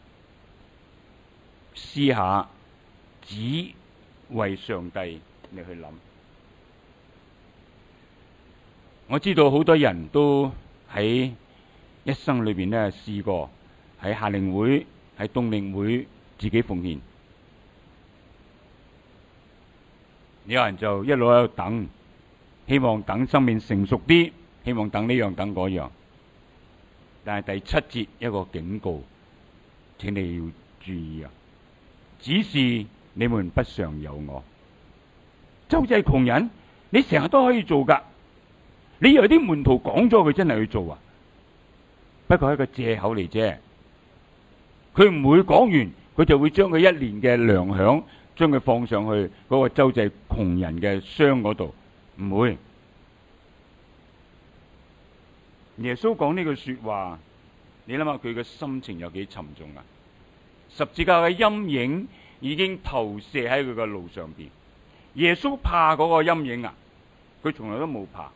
[SPEAKER 1] 試下只為上帝你去諗。我知道好多人都喺一生裏邊咧試過喺夏令會、喺冬令會自己奉獻，有人就一路喺度等，希望等生命成熟啲，希望等呢樣等嗰樣。但係第7節一個警告，請你要注意啊！只是你們不常有我，就係窮人，你成日都可以做噶。你以為啲門徒講咗佢真係去做啊？不過係一個借口嚟啫。佢唔會講完佢就會將佢一年嘅糧餉將佢放上去嗰個周濟窮人嘅箱嗰度，唔會。耶穌講呢句說話，你諗下佢嘅心情有幾沉重啊！十字架嘅陰影已經投射喺佢嘅路上邊。耶穌怕嗰個陰影啊，佢從來都冇怕。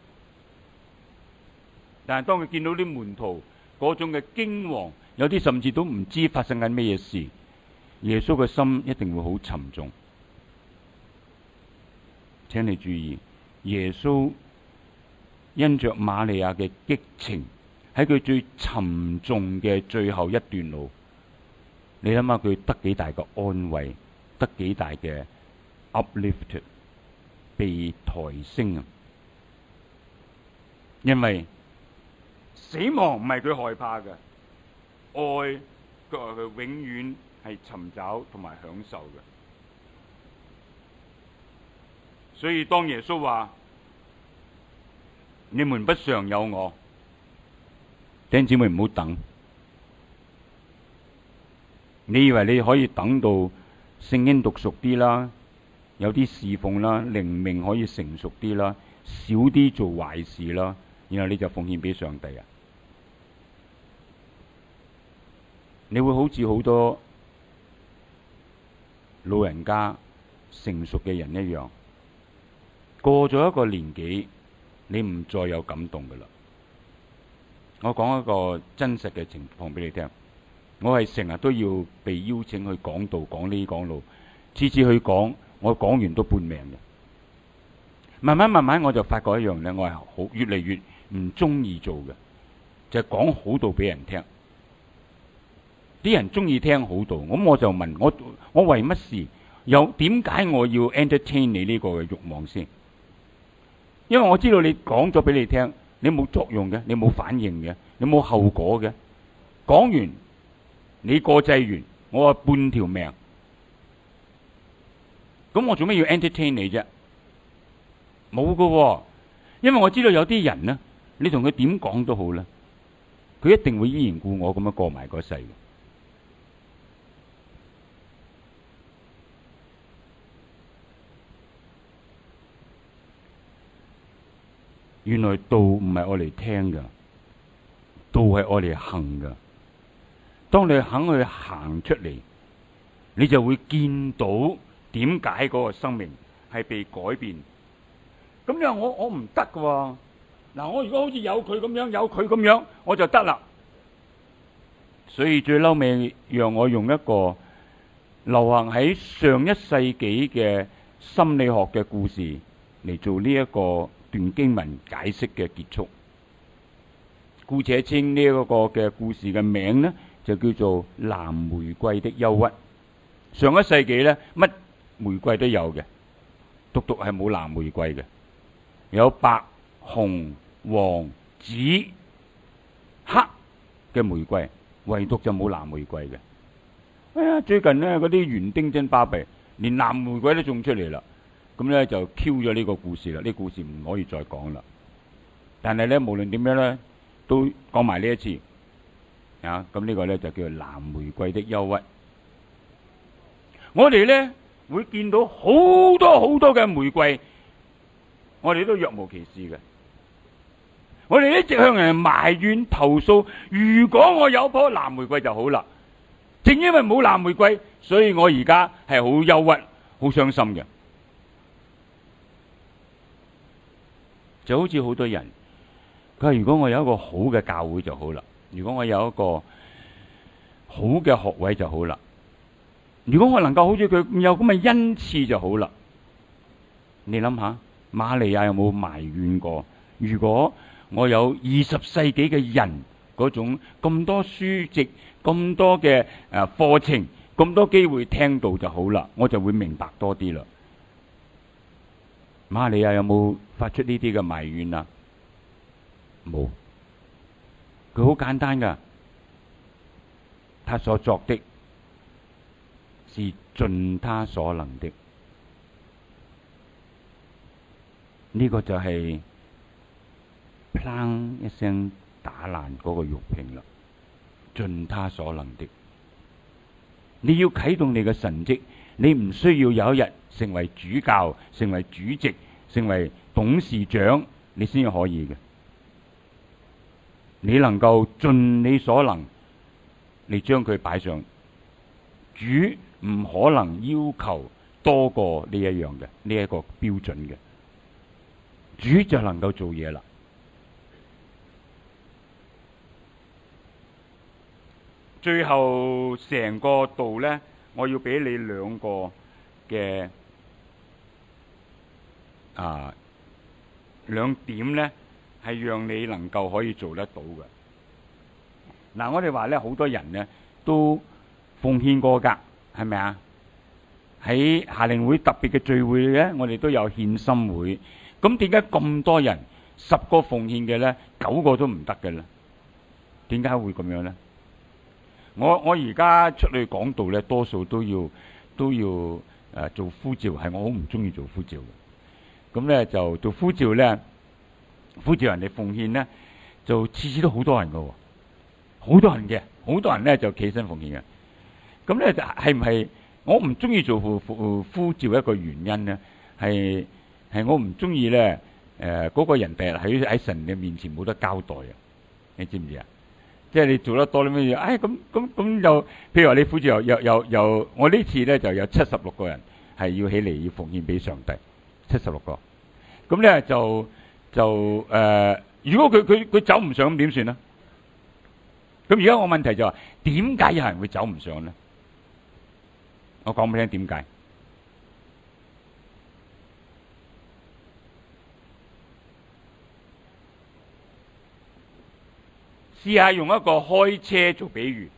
[SPEAKER 1] 但係當佢見到啲門徒嗰種嘅驚惶，有啲甚至都唔知發生緊咩嘢事，耶穌嘅心一定會好沉重。請你注意，耶穌因着瑪利亞嘅激情，喺佢最沉重嘅最後一段路，你諗下佢得幾大嘅安慰，得幾大嘅 uplift， 被抬升啊！因為死亡唔係佢害怕嘅，愛佢話佢永遠係尋找同埋享受嘅。所以當耶穌話你們不常有我，弟兄姊妹唔好等。你以為你可以等到聖經讀熟啲啦，有啲侍奉啦，靈命可以成熟啲啦，少啲做壞事啦，然後你就奉獻俾上帝啊？你會好似好多老人家成熟嘅人一樣，過咗一個年紀，你唔再有感動噶啦。我講一個真實嘅情況俾你聽，我係成日都要被邀請去講道，講呢講路，次次去講，我講完都半命嘅。慢慢我就發覺一樣咧，我係好越嚟越唔中意做嘅，就係講好道俾人聽。啲人中意聽好道，咁我就問我為乜事？又點解我要 entertain 你呢個嘅慾望先？因為我知道你講咗俾你聽，你冇作用嘅，你冇反應嘅，你冇後果嘅。講完你過劑完，我話半條命，咁我做咩要 entertain 你啫？冇噶喎，因為我知道有啲人呢，你同佢點講都好啦，佢一定會依然故我咁樣過埋嗰世。原來道唔係我嚟聽噶，道係我嚟行噶。當你肯去行出嚟，你就會見到點解嗰個生命係被改變。咁樣我唔得噶喎。嗱，我如果好似有佢咁樣，有佢咁樣，我就得啦。所以最嬲尾，讓我用一個流行喺上一世紀嘅心理學嘅故事嚟做呢一個段經文解釋嘅結束。姑且稱呢一個嘅故事嘅名呢，就叫做藍玫瑰的憂鬱。上一世紀呢，乜玫瑰都有嘅，獨係冇藍玫瑰嘅，有白、紅、黃、紫、黑嘅玫瑰，唯獨就冇藍玫瑰嘅。哎呀，最近呢嗰啲園丁真巴閉，連藍玫瑰都種出嚟啦。咁咧就 Q 咗呢個故事啦，呢個故事唔可以再講啦。但係咧，無論點樣咧，都講埋呢一次啊。咁呢個咧就叫做藍玫瑰的憂鬱。我哋咧會見到好多嘅玫瑰，我哋都若無其事嘅。我哋一直向人埋怨投訴，如果我有棵藍玫瑰就好啦。正因為冇藍玫瑰，所以我而家係好憂鬱、好傷心嘅。就好似好多人，佢話如果我有一個好嘅教會就好啦，如果我有一個好嘅學位就好啦，如果我能夠好似佢有咁嘅恩賜就好啦。你諗下，瑪利亞有冇埋怨過？如果我有20世紀嘅人嗰種咁多書籍、咁多嘅課程、咁多機會聽到就好啦，我就會明白多啲啦。瑪利亞有冇發出呢啲嘅埋怨啊？冇，佢好簡單噶，他所作的是盡他所能的。呢個就係砰一聲打爛嗰個玉瓶啦，盡他所能的。 你要啟動你嘅神蹟，你唔需要有一日成為主教、成為主席、成為董事長，你先可以嘅。你能夠盡你所能，你將佢擺上。主唔可能要求多過呢一樣嘅，呢一個標準嘅。主就能夠做嘢啦。最後成個道呢，我要俾你兩個嘅兩點呢，係讓你能夠可以做得到嘅。嗱，我哋話呢，好多人呢都奉獻過㗎，係咪啊？喺夏令會特別嘅聚會呢，我哋都有獻心會。咁點解咁多人10個奉獻嘅呢，9個都唔得嘅呢？點解會咁樣呢？我而家出去講道呢，多數都要做呼召，係我好唔中意做呼召嘅。咁呢就做呼召呢，呼召人哋奉獻呢，就次次都好多人㗎喎，好多人嘅，好多人呢就企身奉獻嘅。咁呢係唔係我唔中意做呼召一個原因呢？係我唔中意呢嗰個人第日喺神嘅面前冇得交代啊！你知唔知啊？即係你做得多啲乜嘢？咁就譬如話你呼召有我呢次呢就有76個人係要起嚟要奉獻俾上帝，76個。咁呢如果佢走唔上咁點算呢？咁而家我問題就話點解有人會走唔上呢？我講俾你聽點解。試下用一個開車做比喻，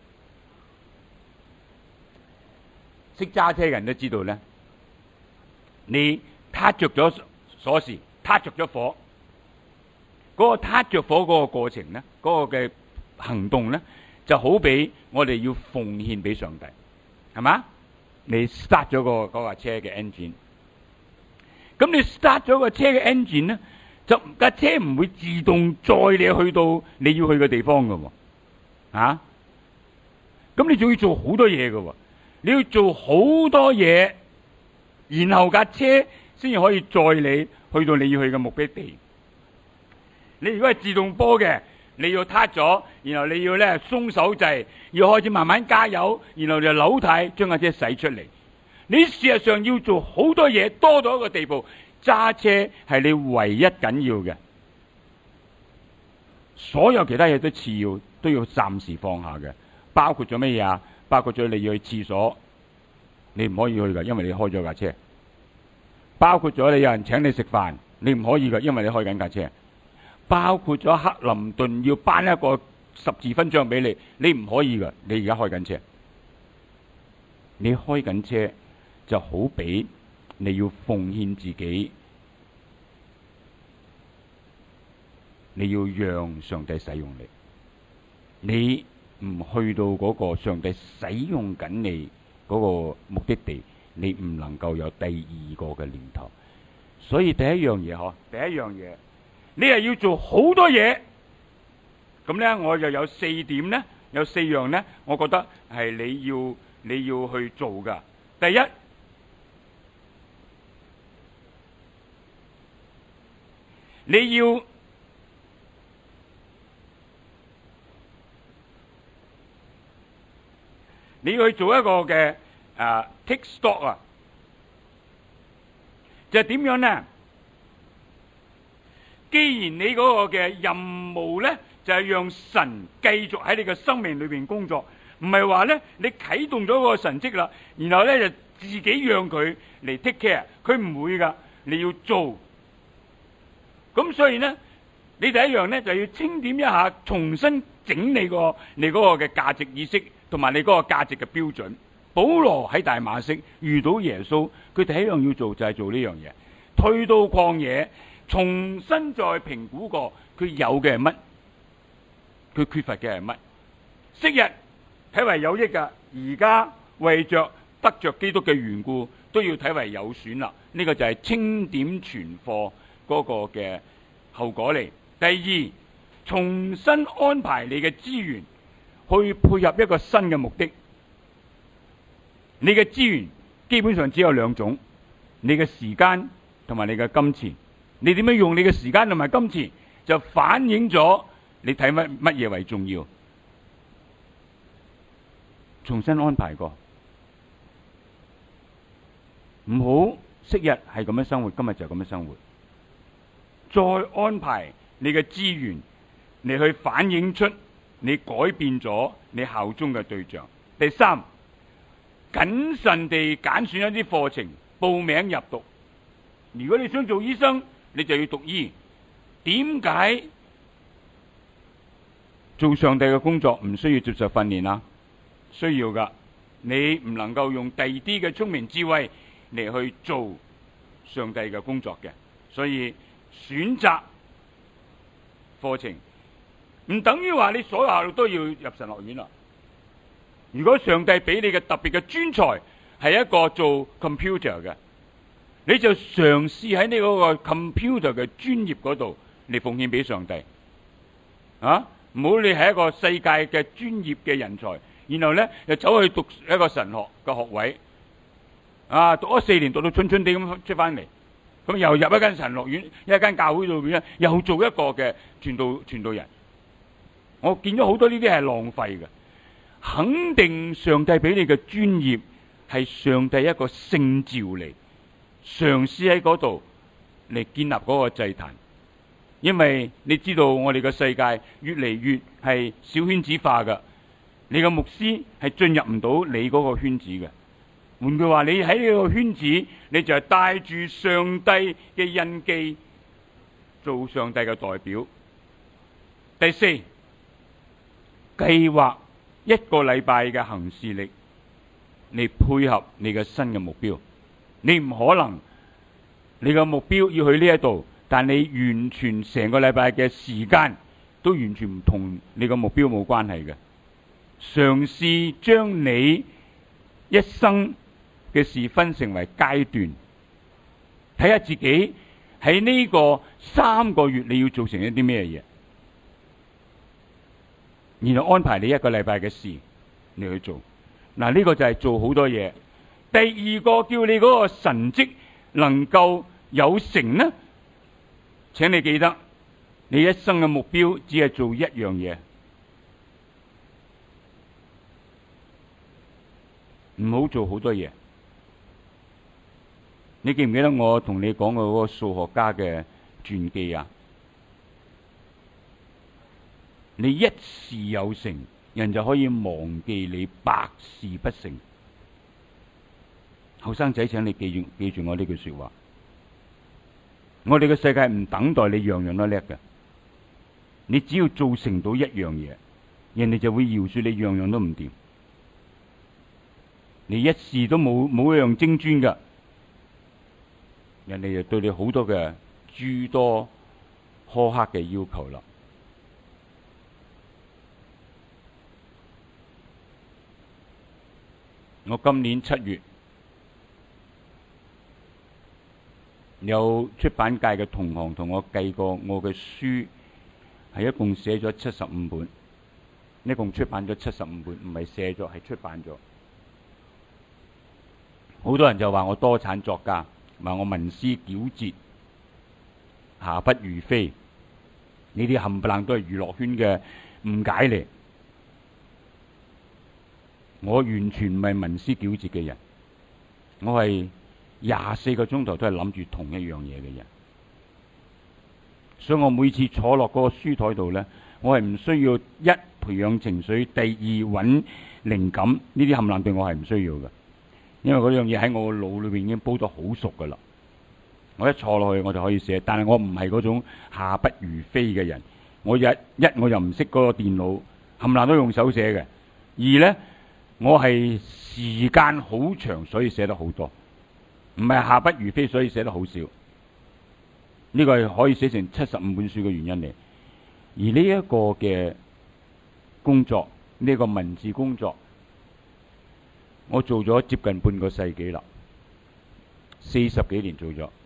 [SPEAKER 1] 識揸車嘅人都知道呢，你撻着咗鎖匙，撻着咗火，嗰個撻着火嗰個過程呢，嗰個嘅行動呢，就好比我哋要奉獻俾上帝，係嘛？你 start 咗嗰架車嘅 engine， 咁你 start 咗個車嘅 engine 呢，就架車唔會自動載你去到你要去嘅地方噶喎，咁你仲要做好多嘢噶喎，你要做好多嘢，然後架車先至可以載你去到你要去嘅目的地。你如果係自動波嘅，你要撻咗，然後你要咧鬆手掣，要開始慢慢加油，然後就扭軚將架車駛出嚟。你事實上要做好多嘢，多到一個地步，揸車係你唯一緊要嘅，所有其他嘢都次要，都要暫時放下嘅。包括咗乜嘢啊？包括咗你要去廁所，你唔可以去噶，因為你開咗架車。包括咗你有人請你食飯，你唔可以噶，因為你開緊架車。包括咗克林頓要頒一個十字勳章俾你，你唔可以噶，你而家開緊車。你開緊車就好比你要奉獻自己，你要讓上帝使用你。你唔去到嗰個上帝使用緊你嗰個目的地，你唔能夠有第二個嘅念頭。所以第一樣嘢，第一樣嘢，你係要做好多嘢。咁呢，我就有4點呢，有4樣呢，我覺得係你要去做噶。第一，你要去做一個嘅take stock 啊，就係點樣呢？既然你嗰個嘅任務呢，就係讓神繼續喺你嘅生命裏邊工作，唔係話呢，你啟動咗個神蹟啦，然後呢，就自己讓佢嚟 take care， 佢唔會噶，你要做。咁所以呢，你第一樣呢，就要清點一下，重新整理過你嗰個嘅價值意識同埋你嗰個價值嘅標準。保羅喺大馬色遇到耶穌，佢第一樣要做就係做呢樣嘢，退到曠野，重新再評估過佢有嘅係乜，佢缺乏嘅係乜。昔日睇為有益噶，而家為着得着基督嘅緣故，都要睇為有損啦。呢個就係清點存貨嗰個嘅後果嚟。第二，重新安排你嘅資源去配合一個新嘅目的。 你嘅資源基本上只有兩種，你嘅時間同埋你嘅金錢。你點樣用你嘅時間同埋金錢，就反映咗你睇乜嘢為重要。重新安排過，唔好昔日係咁樣生活，今日就咁樣生活。再安排你嘅資源，你去反映出你改變咗你效忠嘅對象。第三，謹慎地揀選一啲課程，報名入讀。如果你想做醫生，你就要讀醫。點解做上帝嘅工作唔需要接受訓練啊？需要噶。你唔能夠用第二啲嘅聰明智慧嚟去做上帝嘅工作嘅，所以選擇課程唔等於話你所有學都要入神學院啦。如果上帝俾你嘅特別嘅專才係一個做 computer 嘅，你就嘗試喺你嗰個 computer 嘅專業嗰度嚟奉獻俾上帝啊！唔好你係一個世界嘅專業嘅人才，然後咧又走去讀一個神學嘅學位啊，讀咗4年，讀到蠢蠢地咁出翻嚟，咁又入一間神學院，一間教會裏邊咧，又做一個嘅傳道人。我見咗好多呢啲係浪費嘅。肯定上帝俾你嘅專業係上帝一個聖召嚟，嘗試喺嗰度嚟建立嗰個祭壇。因為你知道我哋嘅世界越嚟越係小圈子化嘅，你個牧師係進入唔到你嗰個圈子嘅。換句話，你喺呢個圈子，你就係帶住上帝嘅印記，做上帝嘅代表。第四，計劃1個禮拜嘅行事曆嚟配合你嘅新嘅目標。你唔可能你嘅目標要去呢一度，但你完全成個禮拜嘅時間都完全唔同你個目標冇關係嘅。嘗試將你一生嘅事分成為階段，睇下自己喺呢個3個月你要做成一啲咩嘢，然後安排你1個禮拜嘅事你去做。嗱，呢個就係做好多嘢。第二個叫你嗰個神蹟能夠有成呢，請你記得你一生嘅目標只係做一樣嘢，唔好做好多嘢。你記唔記得我同你講過嗰個數學家嘅傳記啊？你一事有成，人就可以忘記你百事不成。後生仔，請你記住我呢句說話。我哋嘅世界唔等待你樣樣都叻嘅，你只要做成到一樣嘢，人哋就會饒恕你樣樣都唔掂。你一事都冇一樣精專噶，人哋就對你好多嘅諸多苛刻嘅要求啦。我今年7月有出版界嘅同行同我計過，我嘅書係一共寫咗75本，一共出版咗75本，唔係寫咗，係出版咗。好多人就話我多產作家，話我文思矯捷，瑕不如飛，呢啲冚唪唥都係娛樂圈嘅誤解嚟。我完全唔係文思矯捷嘅人，我係24個鐘頭都係諗住同一樣嘢嘅人。所以我每次坐落嗰個書台度呢，我係唔需要一培養情緒，第二揾靈感，呢啲冚唪唥對我係唔需要嘅，因為嗰樣嘢喺我個腦裏邊已經煲到好熟噶啦。我一坐落去我就可以寫，但係我唔係嗰種下不如飛嘅人。我我又唔識嗰個電腦，冚唪唥都用手寫嘅。二呢，我係時間好長，所以寫得好多，唔係下不如飛，所以寫得好少。呢個係可以寫成75本書嘅原因嚟。而呢一個嘅工作，呢個文字工作，我做咗接近半個世紀啦，40幾年做咗。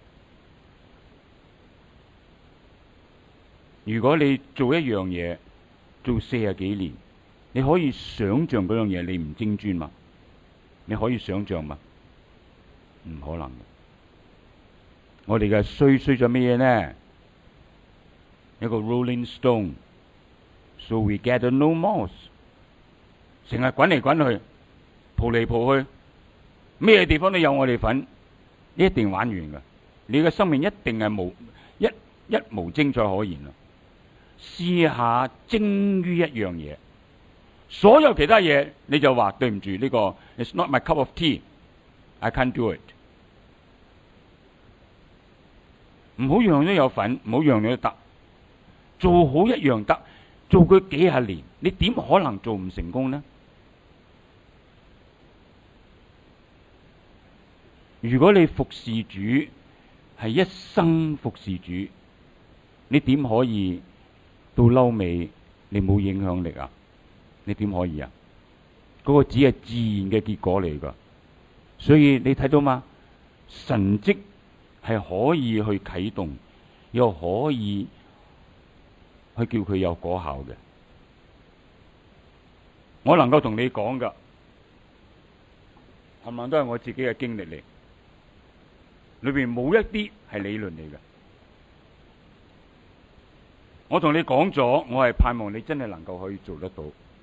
[SPEAKER 1] 如果你做一樣嘢做40幾年，你可以想象嗰樣嘢你唔精專嘛？ 你可以想象嗎？唔可能嘅。我哋嘅衰咗乜嘢呢？一個 rolling stone，so we gather no moss， 成日滾嚟滾去，蒲嚟蒲去，咩地方都有我哋份，你一定玩完㗎。你嘅生命一定係一無精彩可言啊！試下精於一樣嘢，所有其他嘢你就話對唔住，呢個 it's not my cup of tea，I can't do it。唔好樣樣都有份，唔好樣樣都得，做好一樣得，做佢幾十年，你點可能做唔成功呢？如果你服侍主係一生服侍主，你點可以到嬲尾你冇影響力啊？你點可以啊？嗰個只係自然嘅結果嚟㗎。所以你睇到嘛？神蹟係可以去啟動，又可以去叫佢有果效嘅。我能夠同你講㗎，冚唪唥都係我自己嘅經歷嚟，裏邊冇一啲係理論嚟嘅。我同你講咗，我係盼望你真係能夠可以做得到。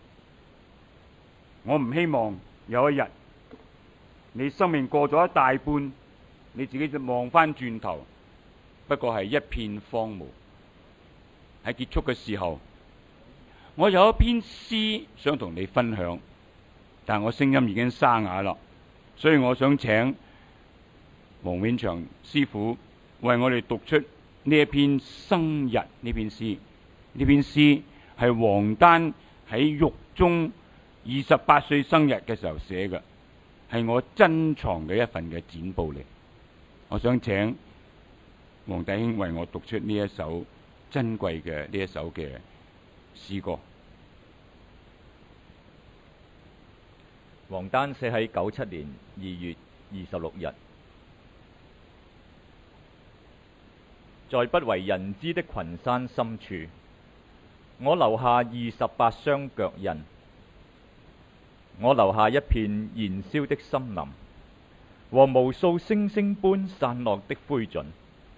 [SPEAKER 1] 我唔希望有一日你生命過咗一大半，你自己就望翻轉頭，不過係一片荒蕪。喺結束嘅時候，我有一篇詩想同你分享，但我聲音已經沙啞啦，所以我想請黃永祥師傅為我哋讀出呢一篇生日呢篇詩。呢篇詩係王丹喺獄中28歲生日嘅時候寫嘅，係我珍藏嘅一份嘅剪報嚟。我想請黃弟兄為我讀出呢一首珍貴嘅呢一首嘅詩歌。
[SPEAKER 2] 王丹寫喺97年2月26日，在不為人知的群山深處，我留下28雙腳印。我留下一片燃燒的森林和無數星星般散落的灰燼。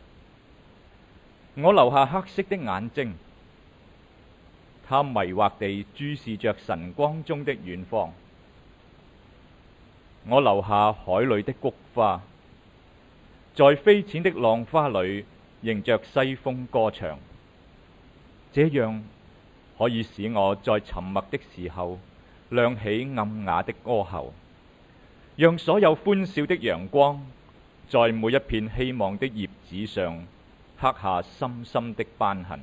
[SPEAKER 2] 我留下黑色的眼睛，它迷惑地注視着晨光中的遠方。我留下海裏的菊花，在飛濺的浪花裏迎着西風歌唱，這樣可以使我在沉默的時候亮起暗啞的歌喉，讓所有歡笑的陽光在每一片希望的葉子上刻下深深的斑痕。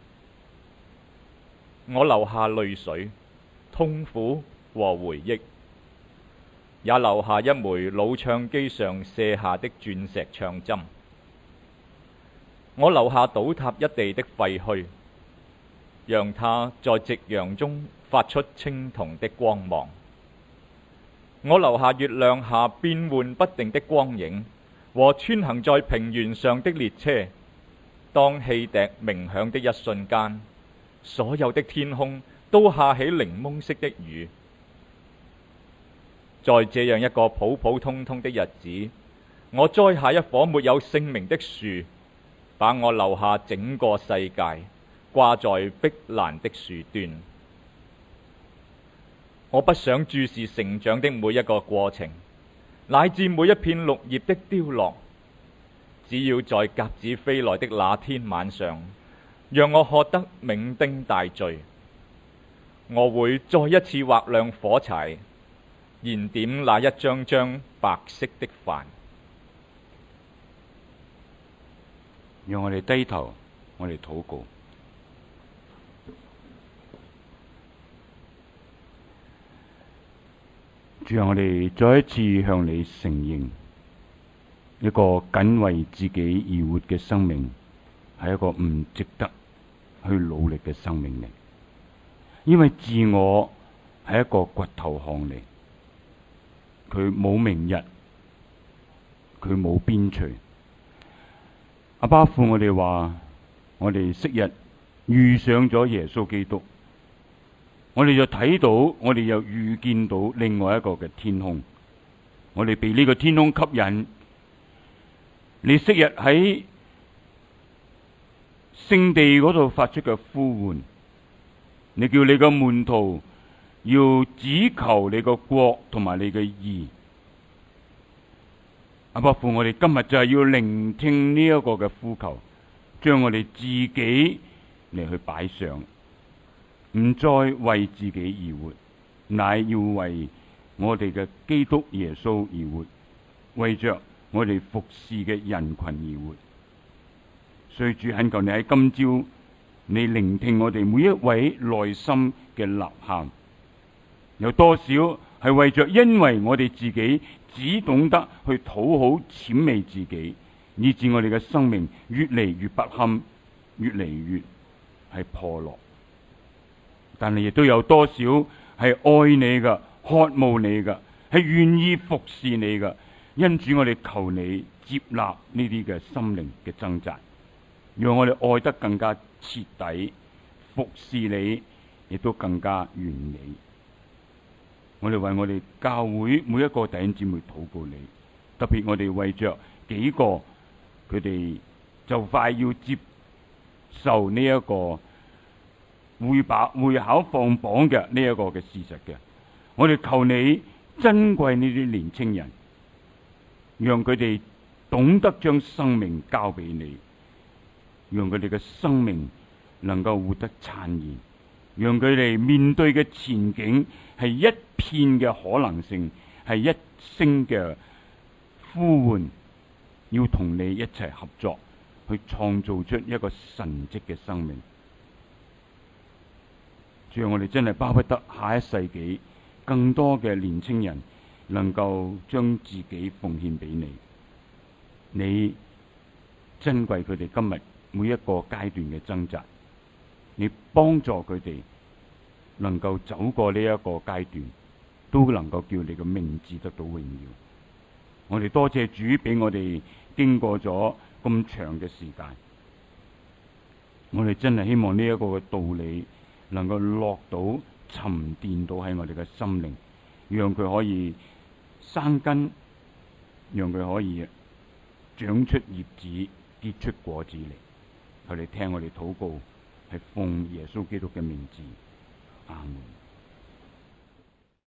[SPEAKER 2] 我留下淚水、痛苦和回憶，也留下一枚老唱機上卸下的鑽石唱針。我留下倒塌一地的廢墟，讓它在夕陽中發出青銅的光芒。我留下月亮下變幻不定的光影和穿行在平原上的列車。當汽笛鳴響的一瞬間，所有的天空都下起檸檬色的雨。在這樣一個普普通通的日子，我栽下一棵沒有姓名的樹，把我留下整個世界掛在碧藍的樹端。我不想注視成長的每一個過程，乃至每一片綠葉的凋落。只要在鴿子飛來的那天晚上，讓我喝得酩酊大醉，我會再一次劃亮火柴，燃點那一張張白色的飯。
[SPEAKER 1] 讓我哋低頭，我哋禱告。主啊，我哋再一次向你承認，一個僅為自己而活嘅生命係一個唔值得去努力嘅生命嚟，因為自我係一個掘頭項嚟，佢冇明日，佢冇邊陲。阿爸父，我哋話，我哋昔日遇上咗耶穌基督，我哋就睇到，我哋又遇見到另外一個嘅天空， 我哋被呢個天空吸引。你昔日喺聖地嗰度發出嘅呼喚，你叫你個門徒要只求你個國同埋你嘅義。阿爸父，我哋今日就係要聆聽呢一個嘅呼求，將我哋自己嚟去擺上，唔再為自己而活，乃要為我哋嘅基督耶穌而活，為着我哋服侍嘅人群而活。所以主懇求你喺今朝，你聆聽我哋每一位內心嘅吶喊，有多少係為着因為我哋自己只懂得去討好諂媚自己，以致我哋嘅生命越嚟越不堪，越嚟越係破落。但係亦都有多少係愛你嘅、渴慕你嘅、係願意服侍你嘅。因主我哋求你接納呢啲嘅心靈嘅掙扎，讓我哋愛得更加徹底，服侍你亦都更加完美。我哋為我哋教會每一個弟兄姊妹禱告你，特別我哋為着幾個佢哋就快要接受呢一個會考放榜嘅呢一個嘅事實嘅，我哋求你珍貴呢啲年青人，讓佢哋懂得將生命交俾你，讓佢哋嘅生命能夠活得燦然，讓佢哋面對嘅前景係一片嘅可能性，係一聲嘅呼喚，要同你一齊合作去創造出一個神蹟嘅生命。主啊，我哋真係巴不得下一世紀更多嘅年青人能夠將自己奉獻俾你，你珍貴佢哋今日每一個階段嘅掙扎，你幫助佢哋能夠走過呢一個階段，都能夠叫你嘅名字得到榮耀。我哋多謝主俾我哋經過咗咁長嘅時間，我哋真係希望呢一個嘅道理能夠落到沉澱到喺我哋嘅心靈，讓佢可以生根，讓佢可以長出葉子，結出果子嚟。求你聽我哋禱告，係奉耶穌基督嘅名字，阿門。